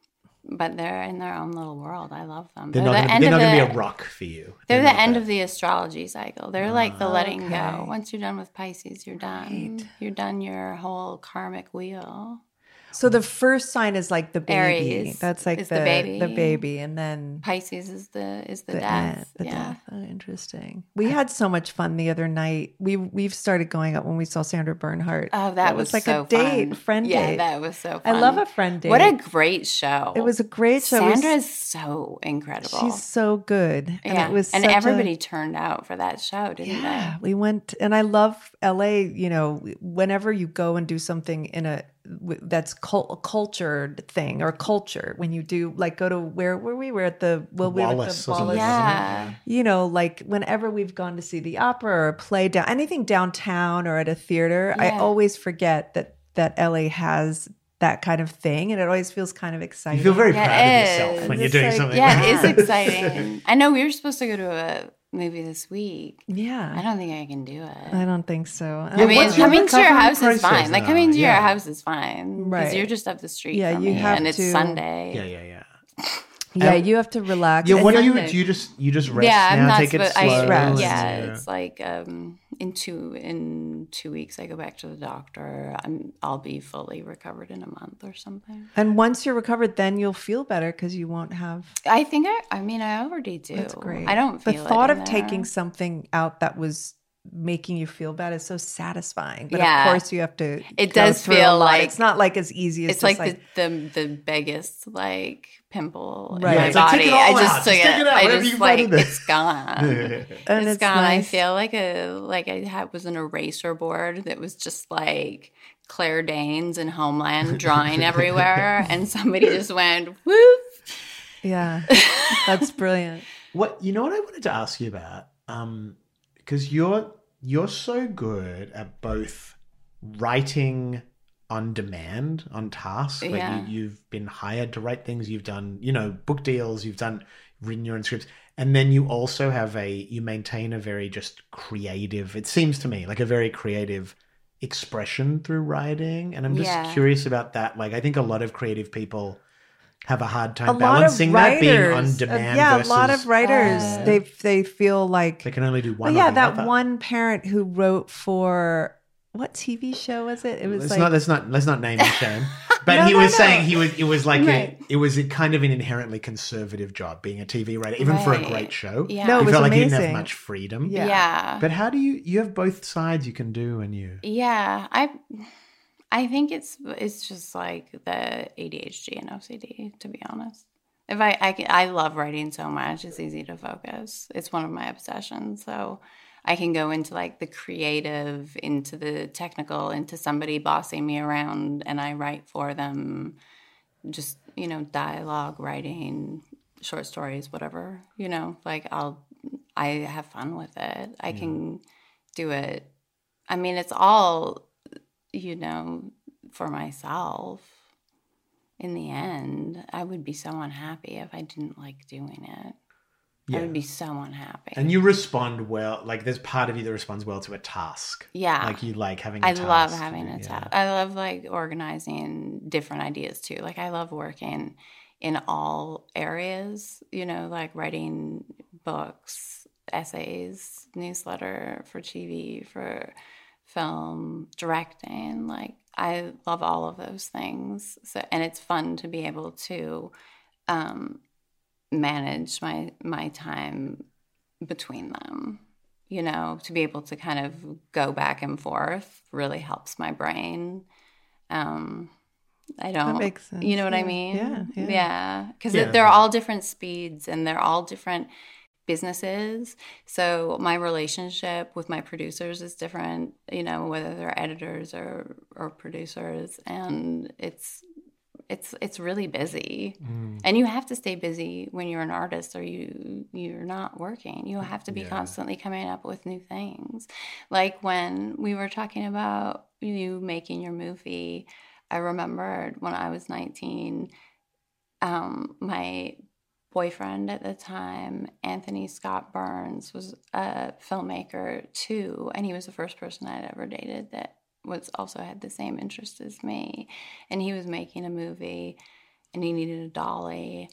But they're in their own little world. I love them. They're They're, not the gonna, end they're of not the, gonna be a rock for you. They're They're the not end that. of the astrology cycle. They're like the letting go. Okay. Once you're done with Pisces, you're done. You're done your whole karmic wheel. So the first sign is like the baby. Aries That's like is the, the baby. the baby, and then Pisces is the is the, the death. end, the yeah. death. Oh, interesting. We had so much fun the other night. We we've started going up when we saw Sandra Bernhardt. Oh, that, was, like so a date, fun. friend yeah, date. that was so fun. I love a friend date. What a great show. It was a great show. It was- Sandra is so incredible. She's so good, and yeah. it was and such a- everybody turned out for that show, didn't Yeah, we went, and I love L A. You know, whenever you go and do something in a w- that's cul- a cultured thing or culture, when you do like go to where were we? We're at the well, we were at Wallace the or something, Wallace. isn't it? Yeah. You know, like whenever we've gone to see the opera or a play down anything downtown or at a theater, I Yeah. always forget that that L A has that kind of thing, and it always feels kind of exciting. You feel very Yeah, proud it of yourself is. when It's you're doing like- something. Yeah, like it is that. exciting. I know we were supposed to go to a movie this week. yeah. I don't think I can do it. I don't think so. I mean, what's your coming to your recovery house is process fine. Like now? coming to Yeah. your house is fine because Right. you're just up the street Yeah, from you me, have and it's to- Sunday. Yeah, yeah, yeah. Yeah, Um, you have to relax. Yeah, And what do you Sunday. do? You just you just rest yeah, now, I'm not take it supposed. slow. I, Rest. yeah, and, it's like um, in two in two weeks I go back to the doctor. I'm I'll be fully recovered in a month or something. And once you're recovered, then you'll feel better because you won't have. I think I. I mean, I already do. That's great. I don't The feel thought it of in taking there. something out that was making you feel bad is so satisfying. But Yeah. of course, you have to. It go does through a feel lot. like- it's not like as easy as It's just like, the, the the biggest like pimple Right. in Yeah, my it's like, take body. it all I out. just Just took take it out, I whatever you just find like in there. it's gone. and It's it's gone. I nice. feel like a like I had was an eraser board that was just like Claire Danes and Homeland drawing everywhere, and somebody just went whoop. Yeah, that's brilliant. What you know what I wanted to ask you about? Um, because you're you're so good at both writing on demand, on task. Like Yeah. you, you've been hired to write things. You've done, you know, book deals. You've done written your own scripts, and then you also have a you maintain a very just creative. It seems to me like a very creative expression through writing, and I'm just Yeah. curious about that. Like I think a lot of creative people have a hard time A lot of balancing that being on writers, uh, demand. yeah, versus a lot of writers. Uh, they they feel like. they can only do one. Well, yeah, or the that other. one parent who wrote for what T V show was it? It was Let's like not let's not let's not name and shame. But No, he no, was no. saying he was it was like Right. a, it was a kind of an inherently conservative job being a T V writer, even for a Right. great show. Yeah. No, it you was felt like you didn't have amazing. much freedom. Yeah. Yeah. But how do you you have both sides you can do and you Yeah, I I think it's it's just like the A D H D and O C D, to be honest. If I I, can, I love writing so much, it's easy to focus. It's one of my obsessions. So I can go into like the creative, into the technical, into somebody bossing me around, and I write for them. Just, you know, dialogue writing, short stories, whatever. You know, like I'll I have fun with it. I can do it. I mean, it's all, you know, for myself. In the end, I would be so unhappy if I didn't like doing it. Yeah. I would be so unhappy. And you respond well. Like there's part of you that responds well to a task. Yeah. Like you like having a I task. love having a yeah. task. I love like organizing different ideas too. Like I love working in all areas, you know, like writing books, essays, newsletter for T V, for film, directing. Like I love all of those things. So, and it's fun to be able to um, manage my my time between them. You know, to be able to kind of go back and forth really helps my brain. Um, I don't. That makes sense. You know what yeah. I mean? Yeah, yeah. Yeah, because Yeah. they're all different speeds and they're all different businesses. So my relationship with my producers is different. You know, whether they're editors or or producers, and it's. It's it's really busy, mm. and you have to stay busy when you're an artist, or you you're not working. You have to be yeah. constantly coming up with new things. Like when we were talking about you making your movie, I remembered when I was nineteen, um, my boyfriend at the time, Anthony Scott Burns, was a filmmaker too, and he was the first person I'd ever dated that was also had the same interest as me, and he was making a movie and he needed a dolly,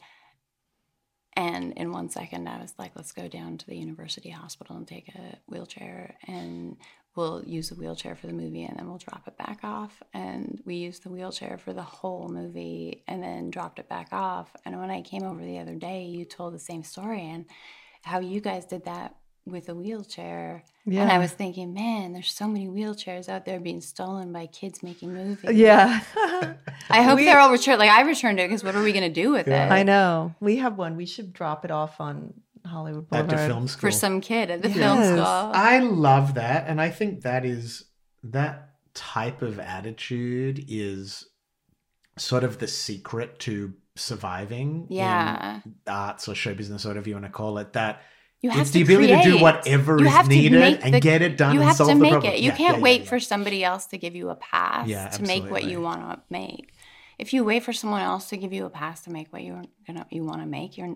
and in one second I was like, let's go down to the university hospital and take a wheelchair, and we'll use the wheelchair for the movie and then we'll drop it back off. And we used the wheelchair for the whole movie and then dropped it back off. And when I came over the other day, you told the same story and how you guys did that with a wheelchair. Yeah. And I was thinking, man, there's so many wheelchairs out there being stolen by kids making movies. Yeah. I hope we, they're all returned. Like I returned it because what are we going to do with yeah. it? I know. We have one. We should drop it off on Hollywood Boulevard. At the film school. For some kid at the yes. film school. I love that. And I think that is, that type of attitude is sort of the secret to surviving yeah. in arts or show business, or whatever you want to call it. That you have it's to the ability create. to do whatever you is needed and the, get it done you and have solve to the make problem. it. You yeah, can't yeah, wait yeah, for yeah. somebody else to give you a pass yeah, to make what absolutely. you want to make. If you wait for someone else to give you a pass to make what you're gonna you want to make, you're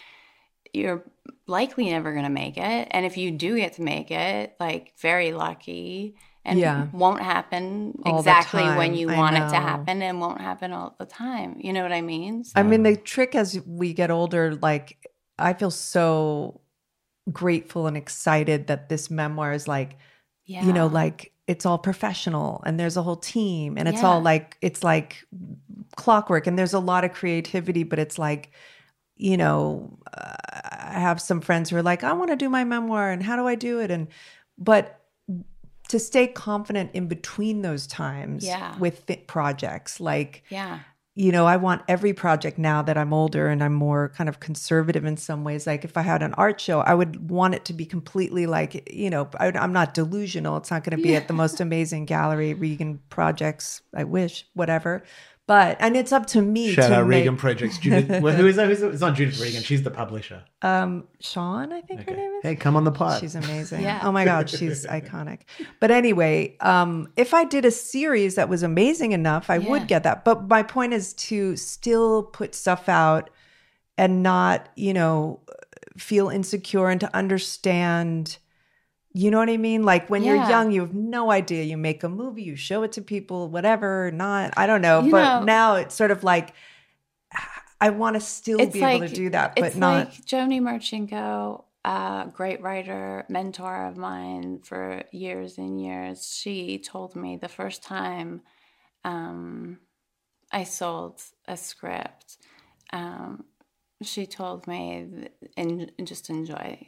you're likely never gonna make it. And if you do get to make it, like very lucky. And yeah. won't happen all exactly when you I want know. it to happen, and won't happen all the time. You know what I mean? So. I mean, the trick as we get older, like I feel so grateful and excited that this memoir is like, yeah. you know, like it's all professional and there's a whole team and it's yeah. all like, it's like clockwork and there's a lot of creativity, but it's like, you know, uh, I have some friends who are like, I want to do my memoir and how do I do it? And, but to stay confident in between those times yeah. with projects, like, yeah. you know, I want every project now that I'm older and I'm more kind of conservative in some ways. Like if I had an art show, I would want it to be completely like, you know, I, I'm not delusional. It's not going to be yeah. at the most amazing gallery, Regan projects. I wish, whatever. But, and it's up to me Shout to out make, Regan Projects. Judith, well, who is that? Who's that? It's not Judith Regan. She's the publisher. Um, Sean, I think Okay. her name is. Hey, come on the pod. She's amazing. Yeah. Oh my God, she's iconic. But anyway, um, if I did a series that was amazing enough, I Yeah. would get that. But my point is to still put stuff out and not, you know, feel insecure and to understand, you know what I mean? Like when Yeah. you're young, you have no idea. You make a movie, you show it to people, whatever, not, I don't know. You but know- now it's sort of like, I want to still It's be like, able to do that, but it's not. like Joni Marchenko, a great writer, mentor of mine for years and years. She told me the first time um, I sold a script, um, she told me, and just enjoy,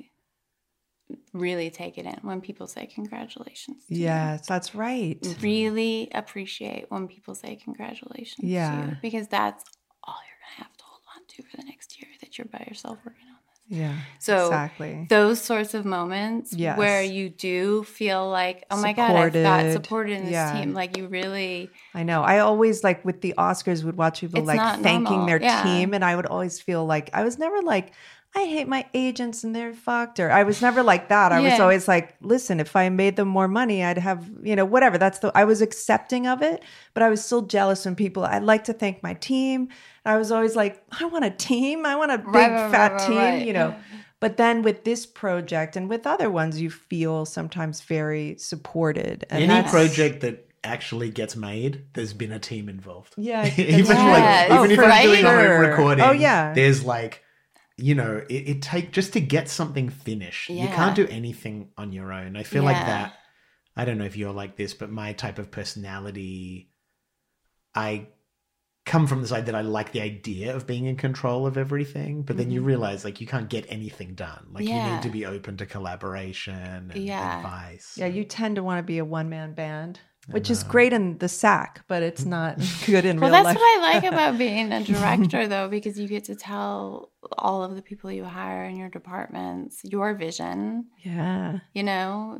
really take it in when people say congratulations to Yes, that's right. you. Really appreciate when people say congratulations Yeah. to you, because that's all you're going to have to hold on to for the next year that you're by yourself working on this. Yeah, So exactly. those sorts of moments Yes. where you do feel like, oh my God, I've got Supported. supported in this Yeah. team. Like you really, I know. I always like with the Oscars would watch people It's like not thanking normal. their Yeah. team, and I would always feel like I was never like, I hate my agents and they're fucked, or I was never like that. I was Yeah. always like, listen, if I made them more money, I'd have, you know, whatever. That's the, I was accepting of it, but I was still jealous when people, I'd like to thank my team. I was always like, I want a team. I want a big Right, right, fat right, team, right. you know. But then with this project and with other ones, you feel sometimes very supported. And Any that's- project that actually gets made, there's been a team involved. Yeah. even Yes. like even Oh, if for I'm doing a sure. home recording, Oh, yeah. there's like, you know, it, it take just to get something finished. You Yeah. can't do anything on your own. I feel like Yeah. that. I don't know if you're like this, but my type of personality, I come from the side that I like the idea of being in control of everything, but then you realize like you can't get anything done. Like you Yeah. need to be open to collaboration and Yeah. advice. Yeah, you tend to want to be a one-man band, which is great in the sack, but it's not good in Well, real that's life. what I like about being a director, though, because you get to tell all of the people you hire in your departments your vision. Yeah, You know,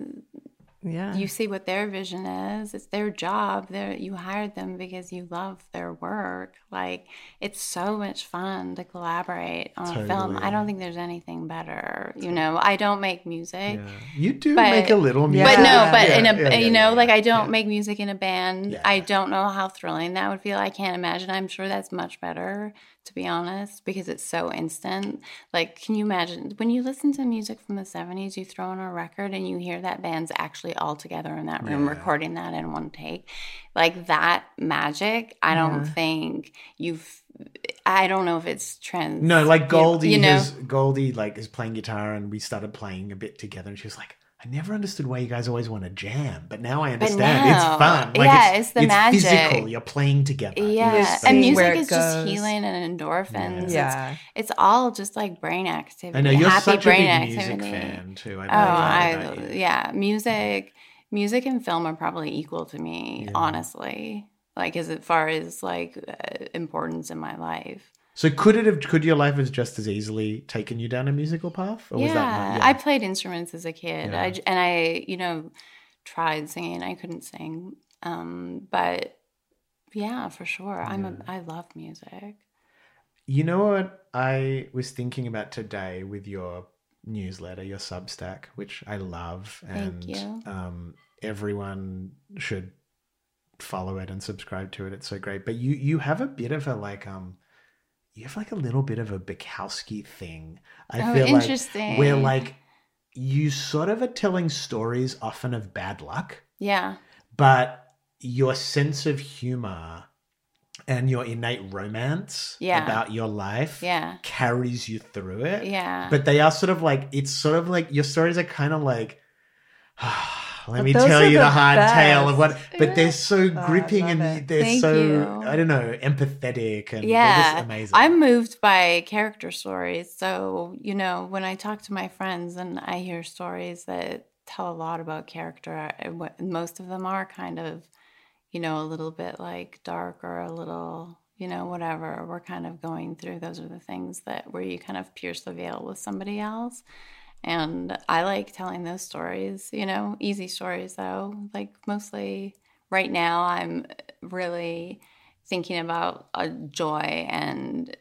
yeah. you see what their vision is. It's their job. They're, you hired them because you love their work. Like, it's so much fun to collaborate on a film. Totally. I don't think there's anything better. You know, I don't make music. Yeah. You do But- make a little music. But no, Yeah. but in a, Yeah, yeah, you yeah, know, yeah, like I don't yeah. make music in a band. Yeah. I don't know how thrilling that would feel. I can't imagine. I'm sure that's much better, to be honest, because it's so instant. Like, can you imagine when you listen to music from the seventies, you throw on a record and you hear that band's actually all together in that room Yeah. recording that in one take? Like that magic, I don't Yeah. think you've, I don't know if it's trans. No, like Goldie, you know? has, Goldie like is playing guitar, and we started playing a bit together, and she was like, "I never understood why you guys always want to jam, but now I understand. now- it's fun. Like, yeah, it's, it's the magic. physical. You're playing together. Yeah, It's Just like- and seeing where music it is just goes. healing and endorphins. It's, Yeah. it's all just like brain activity. I know you're happy such a brain big music activity. fan too. I know Oh, that about I you. yeah, music, music and film are probably equal to me, Yeah. honestly. Like as far as like uh, importance in my life. So could it have? Could your life have just as easily taken you down a musical path? Or Yeah, was that not, I played instruments as a kid. Yeah. I j and I, you know, tried singing. I couldn't sing, um, but yeah, for sure. I'm a. I love music. You know what I was thinking about today with your newsletter, your Substack, which I love, and Thank you. Um, everyone should follow it and subscribe to it. It's so great. But you you have a bit of a like um, you have like a little bit of a Bukowski thing. I Oh, feel interesting. like where like you sort of are telling stories often of bad luck, Yeah. but your sense of humor and your innate romance Yeah. about your life Yeah. carries you through it. Yeah. But they are sort of like, it's sort of like, your stories are kind of like, let But me those tell are you the, the hard best. tale of what, but they're so I gripping love and it. they're Thank so, you. I don't know, empathetic and they're Yeah, just amazing. I'm moved by character stories. So, you know, when I talk to my friends and I hear stories that tell a lot about character, I- what- most of them are kind of, you know, a little bit like dark or a little, you know, whatever we're kind of going through. Those are the things that where you kind of pierce the veil with somebody else. And I like telling those stories, you know, easy stories though. Like mostly right now, I'm really thinking about uh, joy and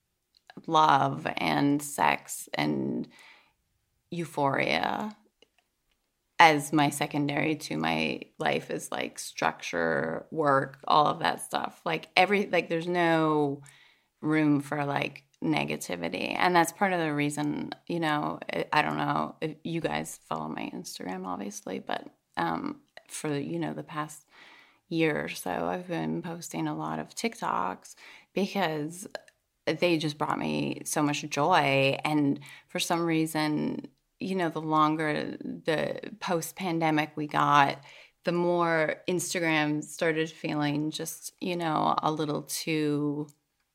love and sex and euphoria as my secondary to my life is like structure, work, all of that stuff. Like every, like there's no room for like negativity. And that's part of the reason, you know, I- I don't know if you guys follow my Instagram, obviously, but um, for, you know, the past year or so, I've been posting a lot of TikToks because they just brought me so much joy. And for some reason, you know, the longer the post-pandemic we got, the more Instagram started feeling just, you know, a little too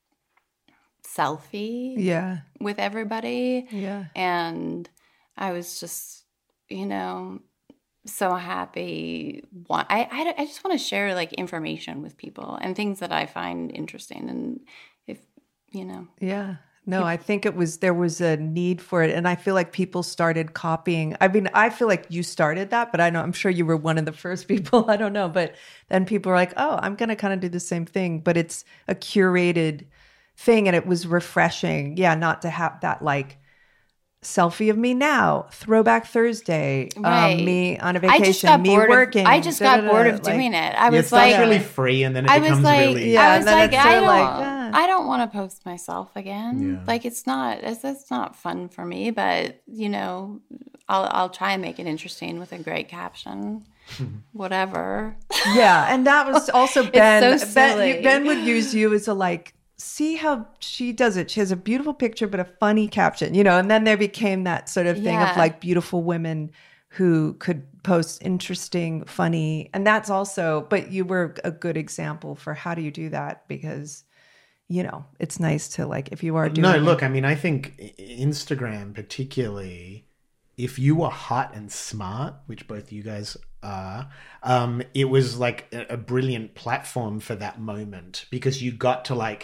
selfie Yeah. with everybody. Yeah. And I was just, you know, so happy. Wa- I, I, I just want to share like information with people and things that I find interesting. And if, you know, Yeah. No, I think it was, there was a need for it. And I feel like people started copying. I mean, I feel like you started that, but I know, I'm sure you were one of the first people. I don't know. But then people are like, oh, I'm going to kind of do the same thing. But it's a curated thing. And it was refreshing. Yeah. Not to have that like selfie of me now, throwback Thursday, Right. um, me on a I just vacation, got me bored working. Of, I just got bored of like- doing it. I Yeah, it was starts like, really free, and then it I becomes was like, really. Yeah, I and was then like, it's I sort don't, of like, ah. I don't want to post myself again. Yeah. Like it's not, it's, it's not fun for me. But you know, I'll, I'll try and make it interesting with a great caption, whatever. Yeah, and that was also Ben. so ben, silly. Ben would use you as a like, see how she does it. She has a beautiful picture, but a funny caption, you know. And then there became that sort of thing Yeah. of like beautiful women who could post interesting, funny, and that's also. But you were a good example for how do you do that, because you know it's nice to like if you are doing. No, it- look, I mean, I think I- Instagram, particularly, if you were hot and smart, which both you guys are, um, it was like a, a brilliant platform for that moment because you got to like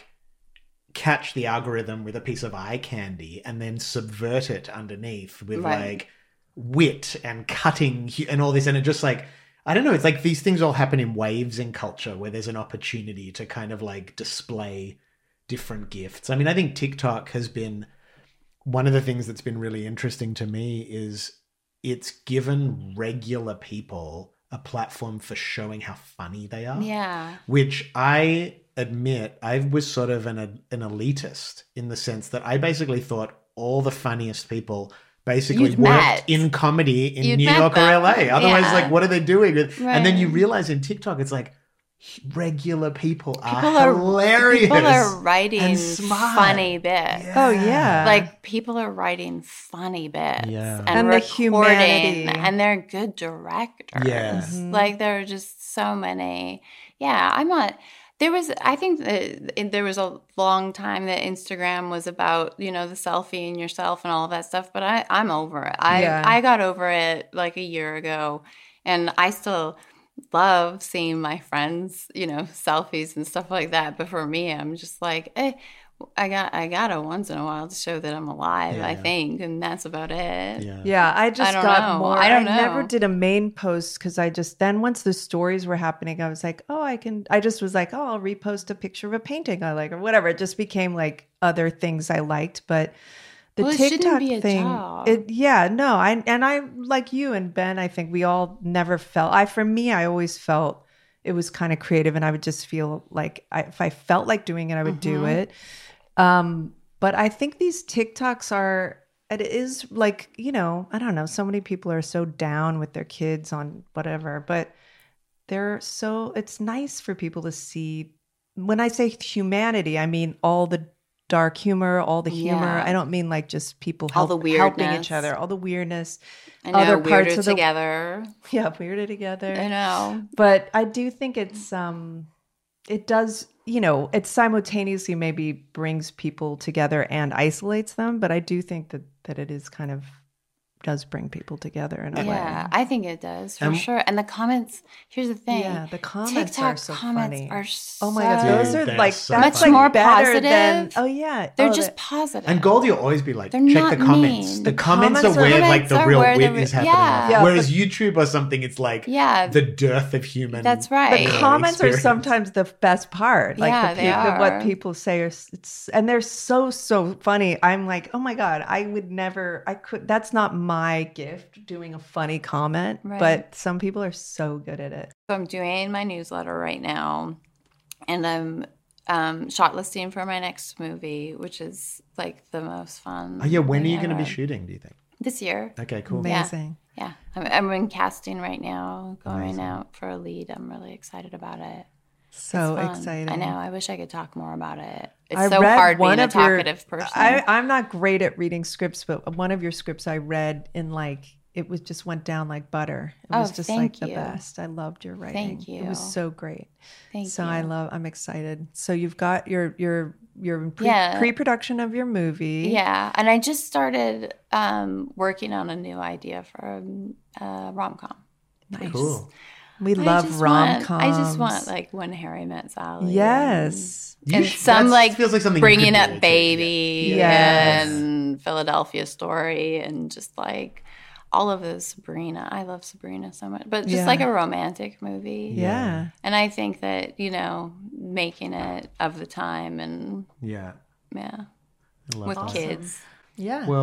catch the algorithm with a piece of eye candy and then subvert it underneath with Right. like wit and cutting hu- and all this. And it just like, I don't know, it's like these things all happen in waves in culture where there's an opportunity to kind of like display different gifts. I mean, I think TikTok has been one of the things that's been really interesting to me is it's given regular people a platform for showing how funny they are. Yeah. Which I admit, I was sort of an an elitist in the sense that I basically thought all the funniest people basically You'd worked met. in comedy in You'd New met York or them. L A. Otherwise, Yeah. like, what are they doing? And then you Right. realize in TikTok, it's like regular people, People are are hilarious. People are writing and smart. funny bits. Oh yeah, Like people are writing funny bits Yeah. and, And the recording, humanity. and they're good directors. Yeah. Mm-hmm. Like there are just so many. Yeah, I'm not. There was, I think that it- there was a long time that Instagram was about, you know, the selfie and yourself and all of that stuff. But I, I'm over it. I, Yeah. I got over it like a year ago, and I still love seeing my friends, you know, selfies and stuff like that. But for me, I'm just like, eh, I got, I got to once in a while to show that I'm alive. I Yeah. think, and that's about it. Yeah. Yeah, I just don't got know. more. I don't never know. did a main post because I just then once the stories were happening, I was like, oh, I can. I just was like, oh, I'll repost a picture of a painting I like or whatever. It just became like other things I liked, but the Well, it shouldn't TikTok be a thing, job. it yeah, no, I and I like you and Ben. I think we all never felt. I for me, I always felt it was kind of creative, and I would just feel like I, if I felt like doing it, I would do Mm-hmm. it. Um, but I think these TikToks are, it is like, you know, I don't know. So many people are so down with their kids on whatever, but they're so, it's nice for people to see. When I say humanity, I mean all the dark humor, all the humor. Yeah. I don't mean like just people All help, the helping weirdness. each other, all the weirdness. I know, Other weirder parts of the- together. Yeah, weirded together. I know. But I do think it's um it does, you know, it simultaneously maybe brings people together and isolates them, but I do think that that it is kind of does bring people together in a Yeah, way. I think it does for Um, sure. And the comments, here's the thing. Yeah, the comments TikTok are so comments funny. are so Oh my god, those Dude, are they're like so that's funny. like Much more better than positive. oh yeah, They're oh, just that- positive. And Goldie will always be like, They're check not the comments. mean. The, The comments, comments are are- where like comments the are real where wit the- is happening. yeah. Yeah, Whereas YouTube or something, it's like Yeah. the dearth of human. That's right. the Right. comments are experience. sometimes the best part. Like Yeah, the, they peop- the- what are. people say are s- it's and they're so so funny. I'm like, oh my god, I would never. I could. That's not my gift. Doing a funny comment, Right. but some people are so good at it. So I'm doing my newsletter right now, and I'm um, shortlisting for my next movie, which is like the most fun. Oh yeah, when are thing you going to be ever. shooting? Do you think? This year. Okay, cool. Yeah. Amazing. Yeah, I'm, I'm in casting right now, going Amazing. out for a lead. I'm really excited about it. So It's fun. exciting. I know. I wish I could talk more about it. It's I so read hard one being a of your- talkative person. I, I'm not great at reading scripts, but one of your scripts I read in like it was just went down like butter. It Oh, was just like thank the you. best. I loved your writing. Thank It was you. so great. Thank so you. I love. I'm excited. So you've got your your your pre, Yeah. pre-production of your movie. Yeah, and I just started um, working on a new idea for a uh, rom com. Nice. Cool. We I love just rom want- coms. I just want like When Harry Met Sally. yes. and, You and sh- some that's- like feels like something you Bringing could Up do, too. Baby Yes. and Philadelphia Story and just like all of those Sabrina. I love Sabrina so much, but just Yeah. like a romantic movie. Yeah. And I think that you know making it of the time and Yeah. yeah I love with that. kids. Yeah. Well,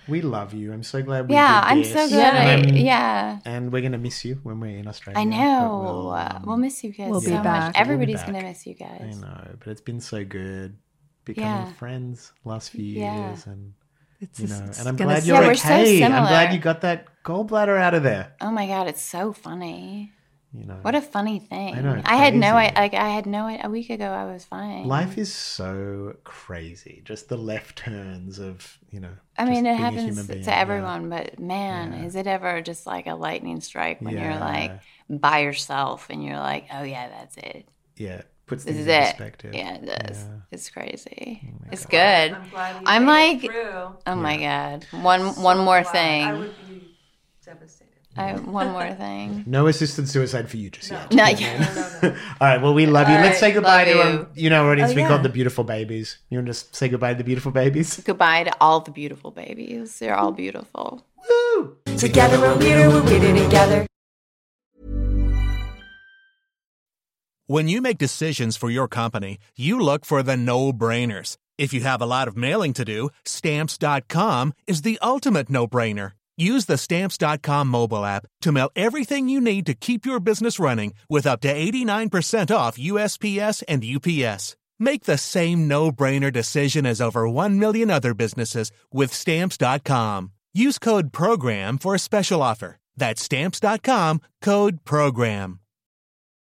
We love you. I'm so glad we yeah, did I'm this. so glad. Yeah. I, And I'm- yeah. And we're going to miss you when we're in Australia. I but know. We'll, Uh, um, we'll miss you guys We'll so be much. back. We'll be Everybody's back. going to miss you I guys. know, but it's been so good becoming Yeah. friends last few Yeah. years. And, It's you just- know, it's and I'm gonna glad stay- you're Yeah, we're so okay. I'm similar. glad you got that gallbladder out of there. Oh my God, it's so funny. You know, What a funny thing. I know, I had no crazy. I like I had no a week ago I was fine. life is so crazy. Just the left turns of, you know. I just mean, it being a happens human being. to Yeah. everyone, but man, Yeah. is it ever just like a lightning strike when you're Yeah. like by yourself and you're like, oh yeah, that's it. Yeah, puts This things is in it. perspective. Yeah, it does. Yeah. It's crazy. my it's God. good. I'm glad you I'm made like, it through. oh my God, one one more thing. I would be devastated. I, one more thing. No assisted suicide for you just yet. Not yet. All right, well, we love you. All Let's right, say goodbye love to you. um, you know, our audience. Oh, we yeah. call them the beautiful babies. You want to just say goodbye to the beautiful babies? Goodbye to all the beautiful babies. They're all beautiful. Woo! Together we're weirder, we're weirder together. When you make decisions for your company, you look for the no-brainers. If you have a lot of mailing to do, Stamps dot com is the ultimate no-brainer. Use the Stamps dot com mobile app to mail everything you need to keep your business running with up to eighty-nine percent off U S P S and U P S. Make the same no-brainer decision as over one million other businesses with Stamps dot com. Use code PROGRAM for a special offer. That's Stamps dot com, code PROGRAM.